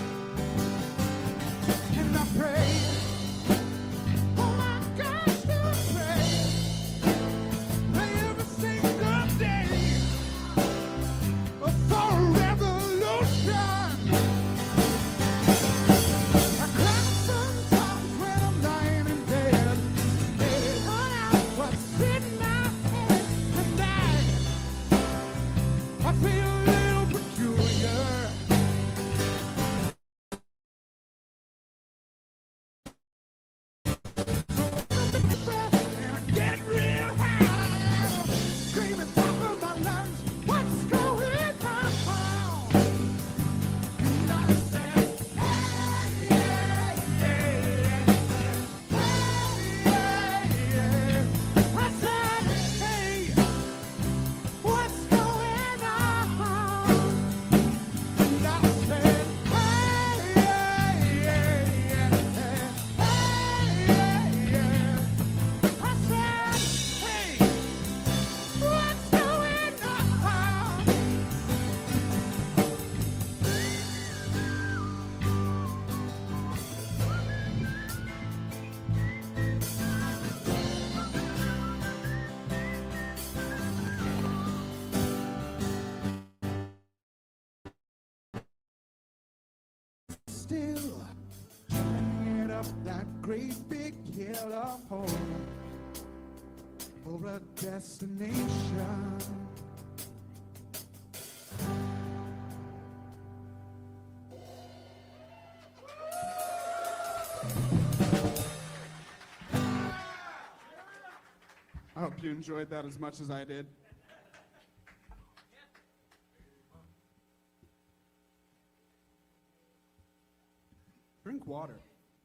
And I pray. Oh my gosh, do I pray? Pray every single day for a revolution. I cry sometimes when I'm lying in bed, let it all out what's in my head. And I, I feel a little peculiar, still, trying to get up that great big hill of hope for a destination. I hope you enjoyed that as much as I did. Drink water.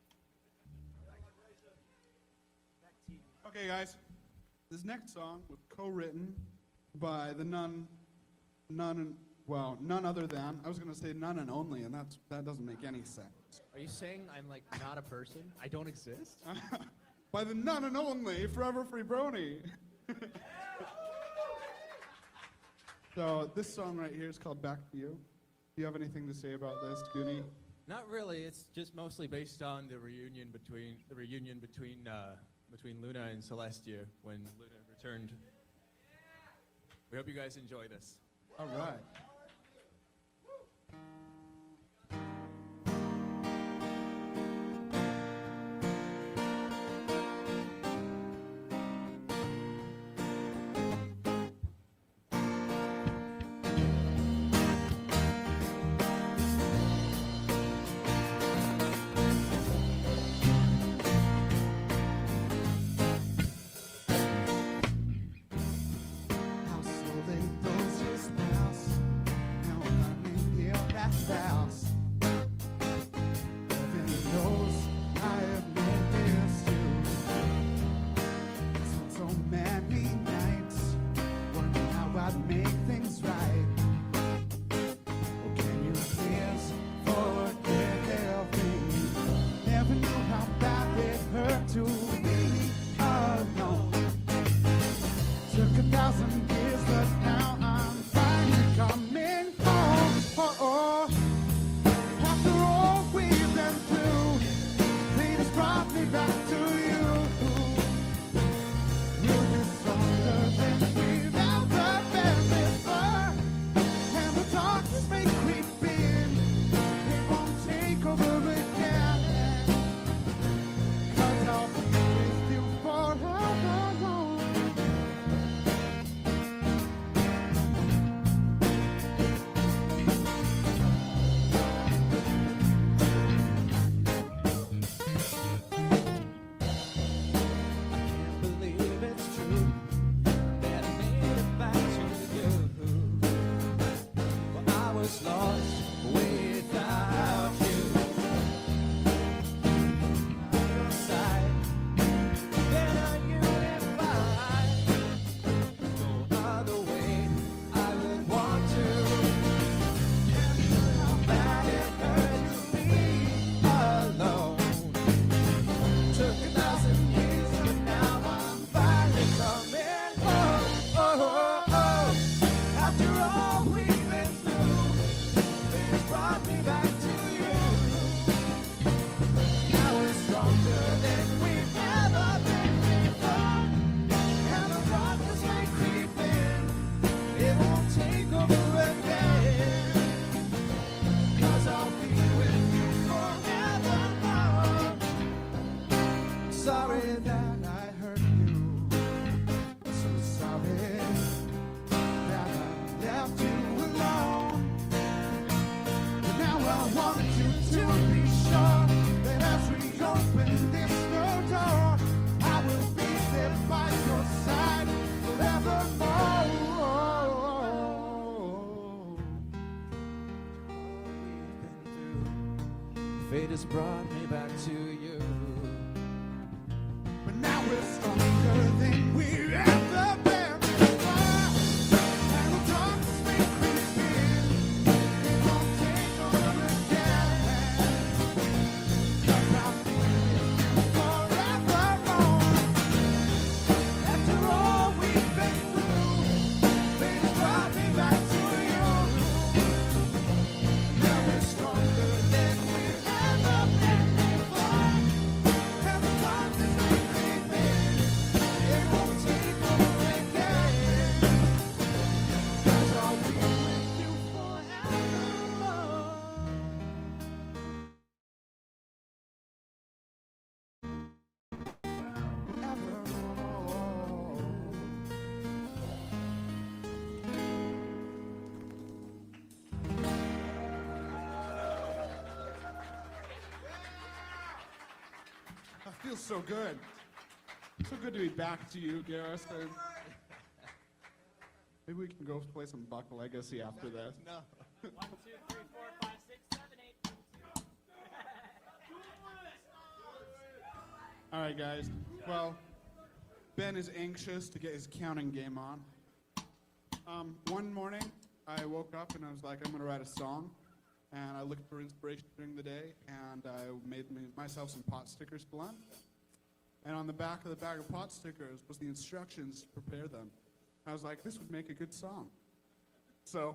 Okay, guys. This next song was co-written by the none, none, and, well, none other than, I was going to say none and only, and that's, that doesn't make any sense. Are you saying I'm like not a person? I don't exist? By the none and only Forever Free Brony. So this song right here is called Back to You. Do you have anything to say about this, Goonie? Not really. It's just mostly based on the reunion between the reunion between uh, between Luna and Celestia when Luna returned. We hope you guys enjoy this. All right. Fate has brought me back to you. But now we're stronger than we've ever been before. And the darkness may creep in. It won't take over again. 'Cause I'll be with you forevermore. After all we've been through, fate has brought me back to you. Now we're stronger than we've ever been before. And the darkness may creep in. feels so good. So good to be back to you, Garrus. I- Maybe we can go play some Buck Legacy after this. No. One, two, three, four, five, six, seven, eight. All right, guys. Well, Ben is anxious to get his counting game on. Um, one morning, I woke up and I was like, I'm going to write a song. And I looked for inspiration during the day, and I made me, myself some pot stickers for lunch. And on the back of the bag of pot stickers was the instructions to prepare them. I was like, this would make a good song. So,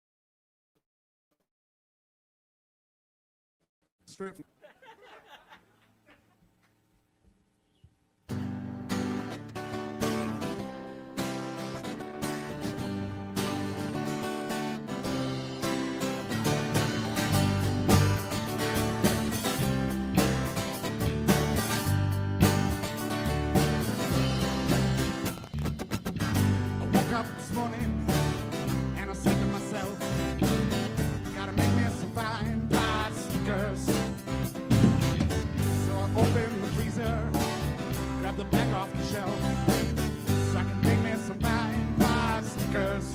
straight from up this morning and I said to myself, gotta make me some fine pot stickers. So I opened the freezer, grabbed the back off the shelf, so I can make me some fine pot stickers.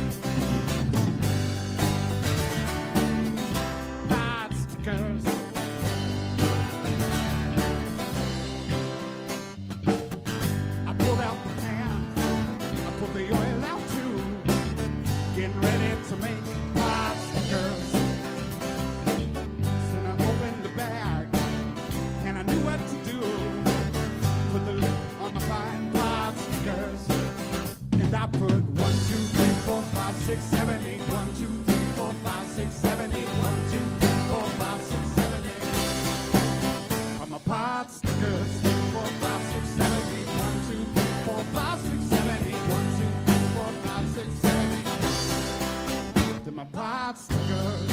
Pot stickers. I pulled out the pan, I put the oil out too, getting ready to make pot stickers. Then I opened the bag, and I knew what to do. Put the lid on the fine pot stickers, and I put one, two, three, four, five, six, seven, eight. One, two, three, four, five, six, seven, eight. One, two, three, four, five, six, seven, eight. On my pot stickers, three, four, five, six, seven, eight. One, two, three, four, five, six, seven, eight. One, two, three, four, five, six, seven, eight. To my pot stickers.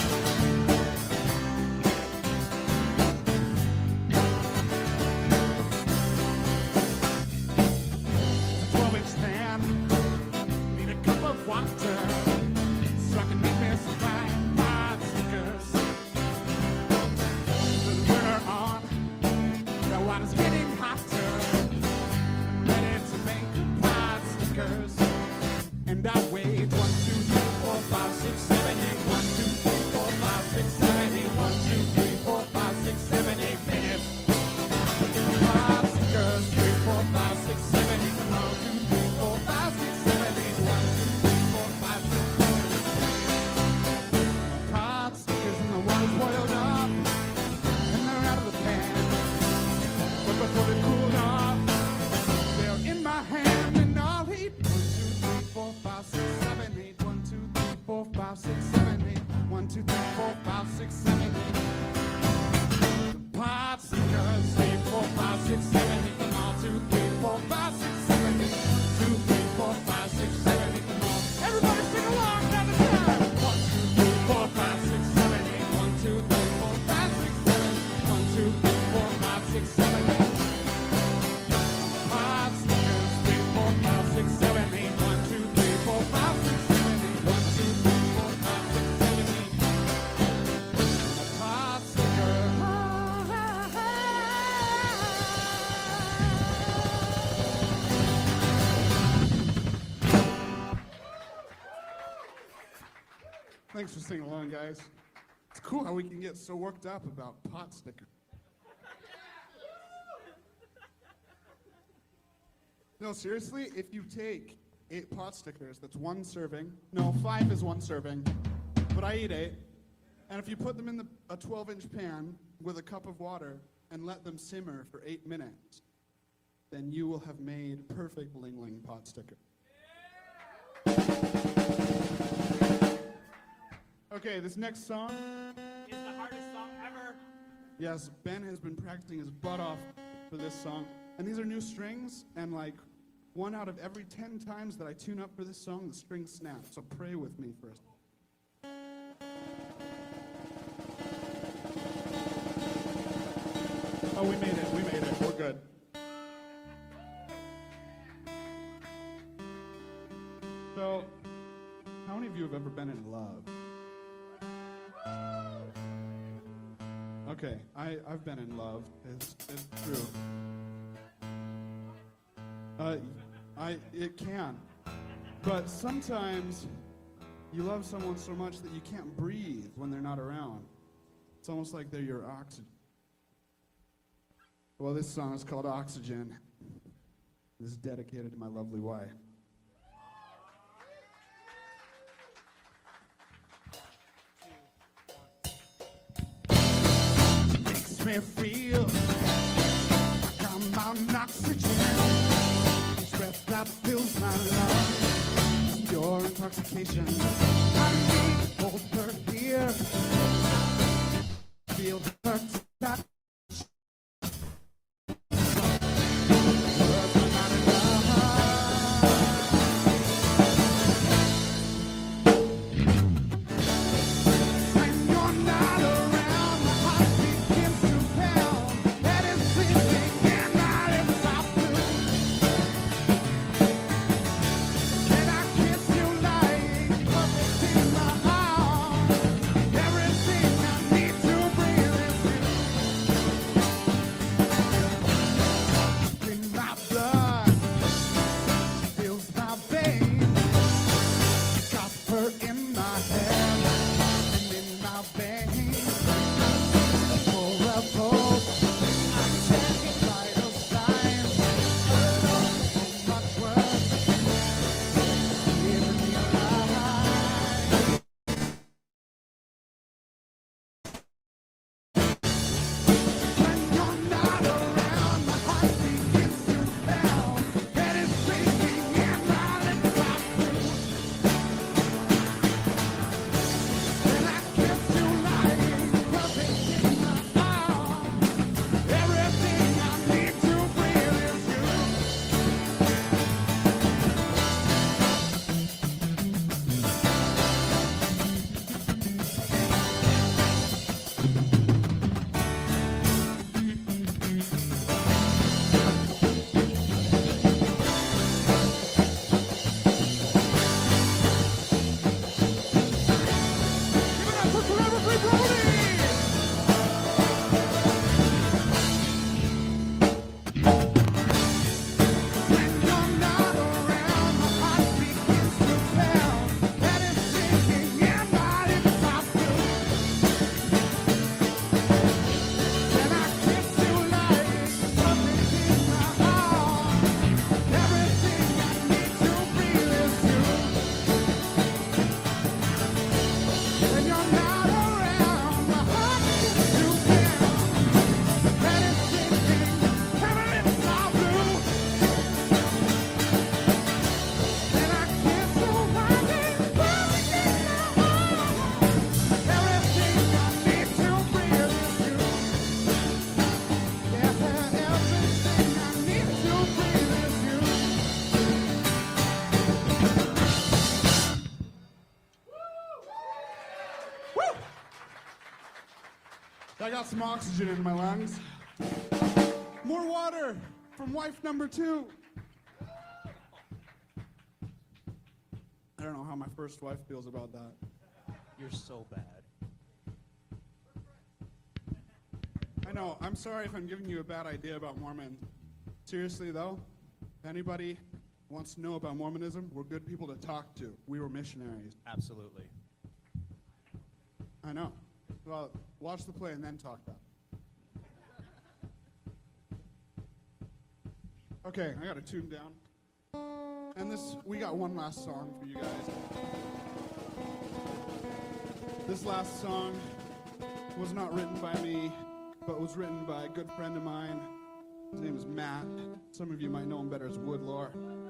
twelve inch pan, need a cup of water, so I can make me some fine pot stickers. Put the burner on, the water's getting hotter, ready to make pot stickers. And I wait, one, two, three, four, five, six, seven, eight. One, two, three, four, five, six, seven, eight. One, two, three, four, five, six, seven, eight minutes. Pot stickers, three, four, five, six, seven, eight. One, two, three, four, five, six, seven, eight. One, two, three, four, five, six, seven, eight. Pot stickers and the water's boiled up, and they're out of the pan. But before they cooled off, they're in my hand, and I'll eat. One, two, three, four, five, six, seven, eight. One, two, three, four, five, six, seven, eight. One, two, three, four, five, six, seven, eight. Pot stickers, three, four, five, six, seven, eight. Come on, two, three, four, five, six, seven, eight. Two, three, four, five, six, seven, eight. Come on, everybody sing along down the time. One, two, three, four, five, six, seven, eight. One, two, three, four, five, six, seven. One, two, three, four, five, six, seven, eight. Pot stickers, three, four, five, six, seven, eight. One, two, three, four, five, six, seven, eight. One, two, three, four, five, six, seven, eight. Pot sticker. Thanks for singing along, guys. It's cool how we can get so worked up about pot stickers. No, seriously, if you take eight pot stickers, that's one serving. No, five is one serving, but I eat eight. And if you put them in the, a twelve inch pan with a cup of water and let them simmer for eight minutes, then you will have made perfect Ling Ling pot sticker. Okay, this next song. It's the hardest song ever. Yes, Ben has been practicing his butt off for this song. And these are new strings, and like one out of every ten times that I tune up for this song, the string snaps. So pray with me for a second. Oh, we made it, we made it, we're good. So, how many of you have ever been in love? Okay, I, I've been in love. It's, it's true. Uh, I it can. But sometimes you love someone so much that you can't breathe when they're not around. It's almost like they're your oxygen. Well, this song is called Oxygen. This is dedicated to my lovely wife. Makes me feel like I'm on oxygen. Each breath that fills my lungs is pure intoxication. I need to hold her here, feel her touch. I got some oxygen in my lungs. More water from wife number two. I don't know how my first wife feels about that. You're so bad. I know. I'm sorry if I'm giving you a bad idea about Mormon. Seriously, though, if anybody wants to know about Mormonism, we're good people to talk to. We were missionaries. Absolutely. I know. Well, watch the play and then talk about it. Okay, I got to tune down. And this, we got one last song for you guys. This last song was not written by me, but was written by a good friend of mine. His name is Matt. Some of you might know him better as Woodlore.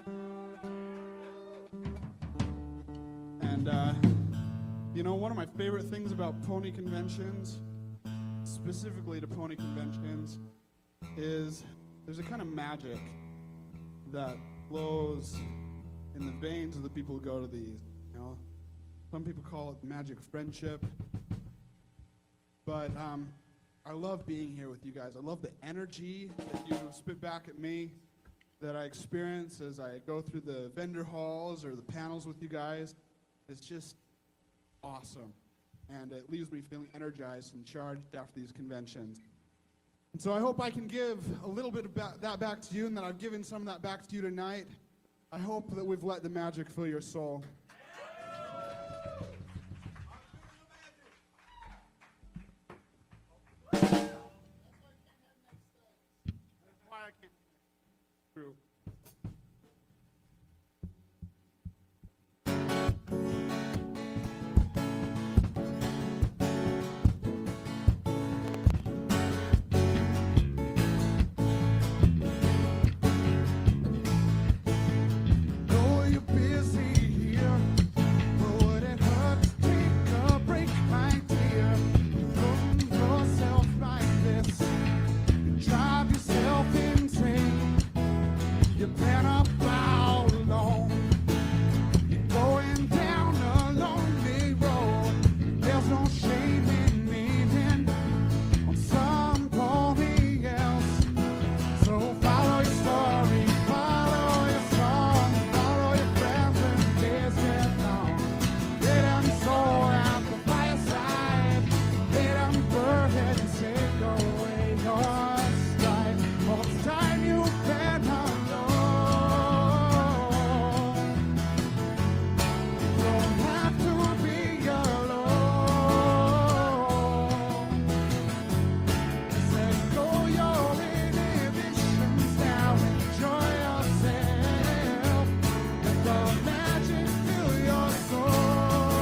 And, uh, you know, one of my favorite things about pony conventions, specifically to pony conventions, is there's a kind of magic that flows in the veins of the people who go to these. You know, some people call it magic friendship, but um, I love being here with you guys. I love the energy that you spit back at me, that I experience as I go through the vendor halls or the panels with you guys. It's just awesome. and it leaves me feeling energized and charged after these conventions. And so I hope I can give a little bit of ba- that back to you, and that I've given some of that back to you tonight. I hope that we've let the magic fill your soul. True. Know you're busy here, but would it hurt to take a break, my dear? From yourself like this, you drive yourself insane. You've been about alone. You're going down a lonely road. There's no shame in leaning on somebody else. So follow your story, follow your song, follow your friends when the days get long. Lay down your soul at the fireside. Lay down your burden and take away your strife. All this time you've been alone. Don't have to be alone. Let go your inhibitions now. Enjoy yourself. Let the magic fill your soul.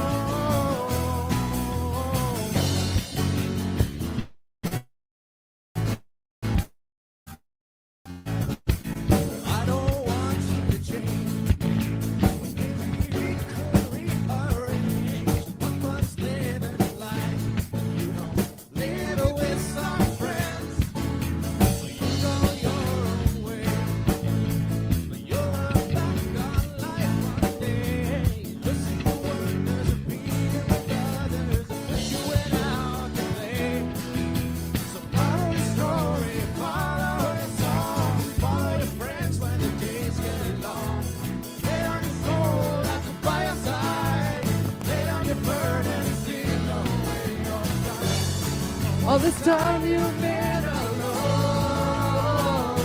I don't want you to change. We could rearrange what was living life. You know, live with some friends. You go your own way. But you'll look back on life one day. Listen to wonders of being with others that you went out to play. So follow your story, follow your song, follow your friends when the days get long. Lay down your soul at the fireside, lay down your burden and sing away your time. All this time you've been alone.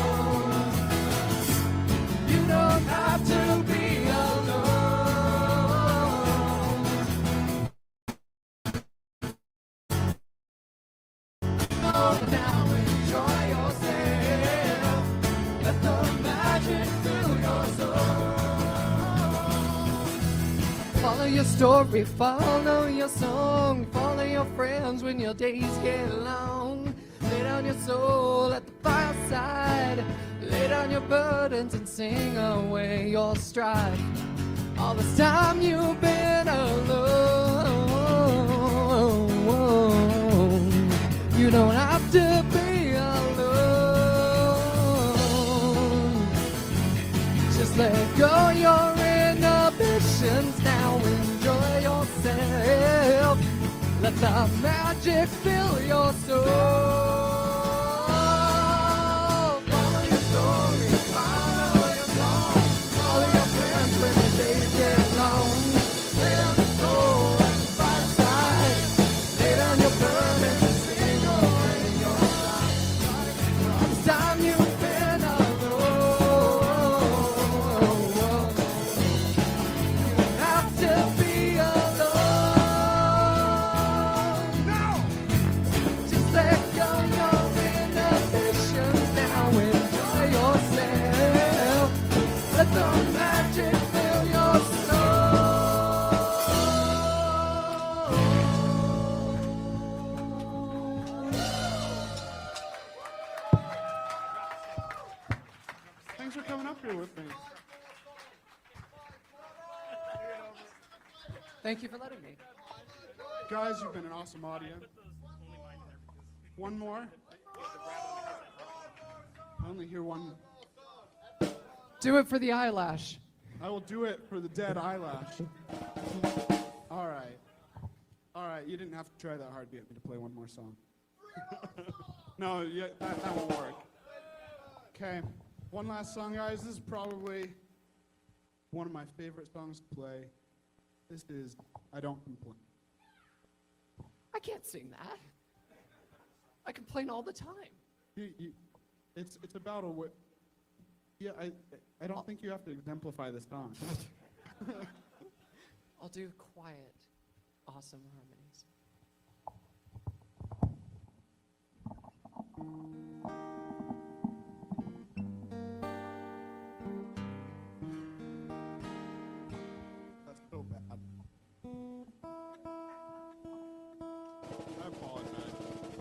You don't have to be alone. Oh, now enjoy yourself. Let the magic fill your soul. Follow your story, follow your song, follow your friends when your days get long. Lay down your soul at the fireside, lay down your burdens and sing away your strife. All this time you've been alone. You don't have to be alone. Just let go your inhibitions now. Enjoy yourself. Let the magic fill your soul. Follow your story, follow your song, follow your friends when the days get long. Lay down your soul at the fireside, lay down your burden and sing away your life. All this time you've been alone. You don't have to be alone. Just let go your inhibitions now. Enjoy yourself. Let the magic fill your Thanks for coming up here with me. Thank you for letting me. Guys, you've been an awesome audience. One more. I only hear one. Do it for the eyelash. I will do it for the dead eyelash. All right. All right, you didn't have to try that hard to get me to play one more song. No, yeah, that, that won't work. Okay, one last song, guys. This is probably one of my favorite songs to play. This is I Don't Complain. can't sing that. I complain all the time. You, you, it's it's about a wa- yeah. I I don't think you have to exemplify the song. I'll do quiet, awesome harmonies. That's so bad. I apologize.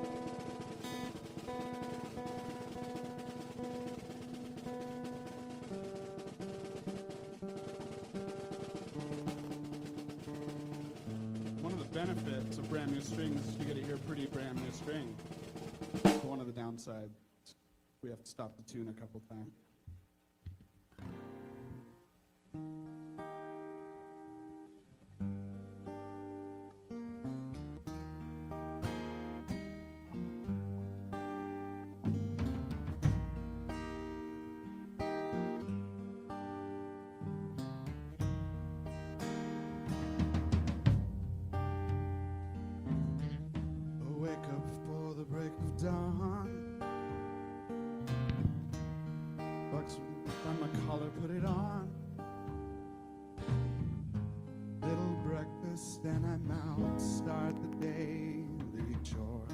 One of the benefits of brand new strings is you get to hear pretty brand new string. One of the downsides, we have to stop the tune a couple times. I wake up before the break of dawn. Bucks on my collar, put it on. Little breakfast, then I'm out. Start the daily chore.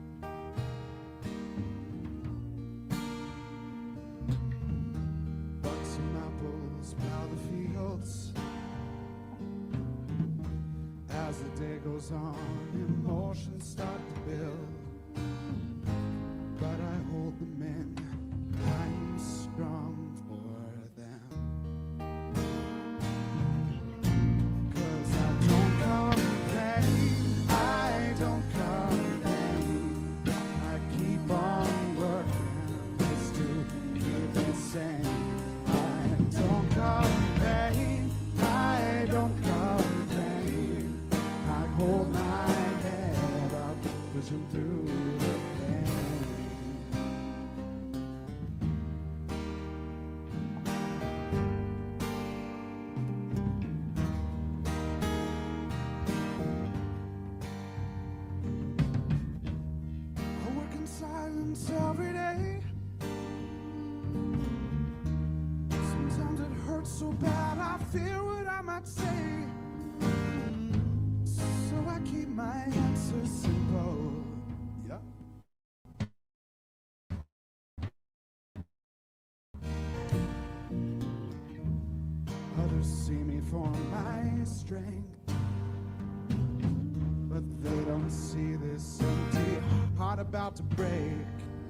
Bucks some apples, plow the fields. As the day goes on, emotions start to build. But I hold them in, I'm strong for them. 'Cause I don't complain, I don't complain. I keep on working just to keep it sane. I don't complain, I don't complain. I hold my head up, pushing through the pain. I work in silence every day. Sometimes it hurts so bad I fear what I might say. So I keep my answers simple. Yeah. Others see me for my strength, but they don't see this empty heart about to break.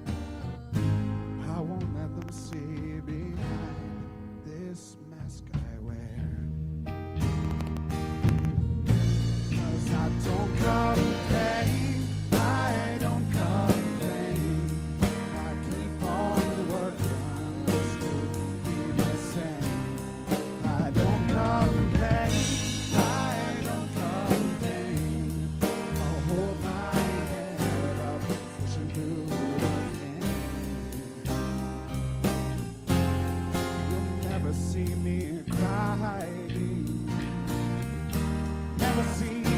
I won't let them see behind this mask I wear. 'Cause I don't complain, I don't complain. I keep on working just to keep it sane. I don't complain, I don't complain. I'll hold my head up, pushing through the pain. You'll never see me crying, never see me.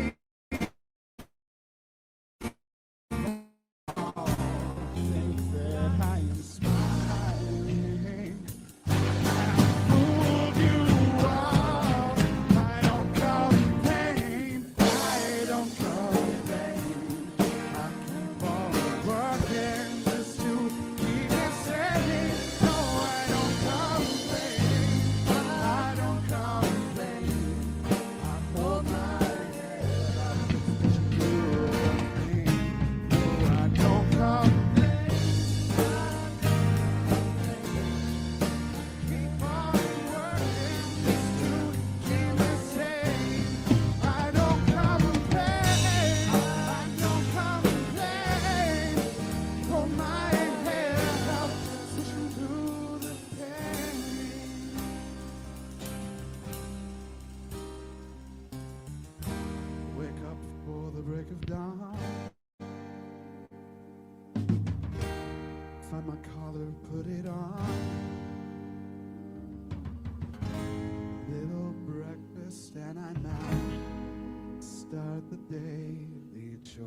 Think that I am smiling. Fooled you all. I don't complain. I don't complain. I keep on working just to keep it sane. No, I don't complain. I don't complain. I hold my head up, pushing through the pain. No, I don't complain. Keep on working just to keep it sane. I don't complain. I don't complain. Hold my head up, pushing through the pain. Wake up before the break of dawn. Find my collar, put it on. Little breakfast and I'm out. Start the daily chore.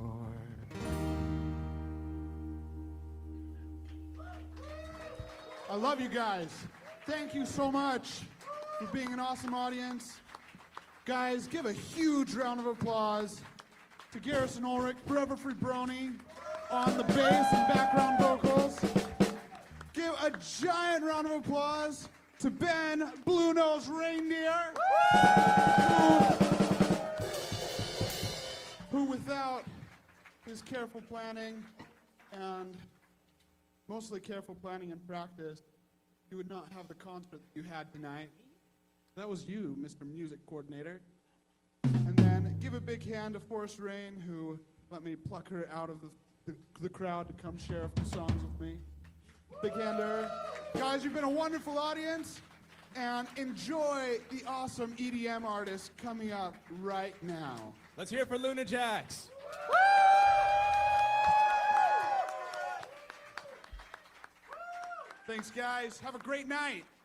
love you guys. Thank you so much for being an awesome audience. Guys, give a huge round of applause to Garrison Ulrich, Forever Free Brony, on the bass and background vocals. Give a giant round of applause to Ben Blue Nose Reindeer, who, who without his careful planning and mostly careful planning and practice, you would not have the concert that you had tonight. That was you, Mister Music Coordinator. And then give a big hand to Forrest Rain, who let me pluck her out of the, the, the crowd to come share a few songs with me. Big hand to her. Guys, you've been a wonderful audience, and enjoy the awesome E D M artists coming up right now. Let's hear it for Luna Jax. Thanks, guys. Have a great night.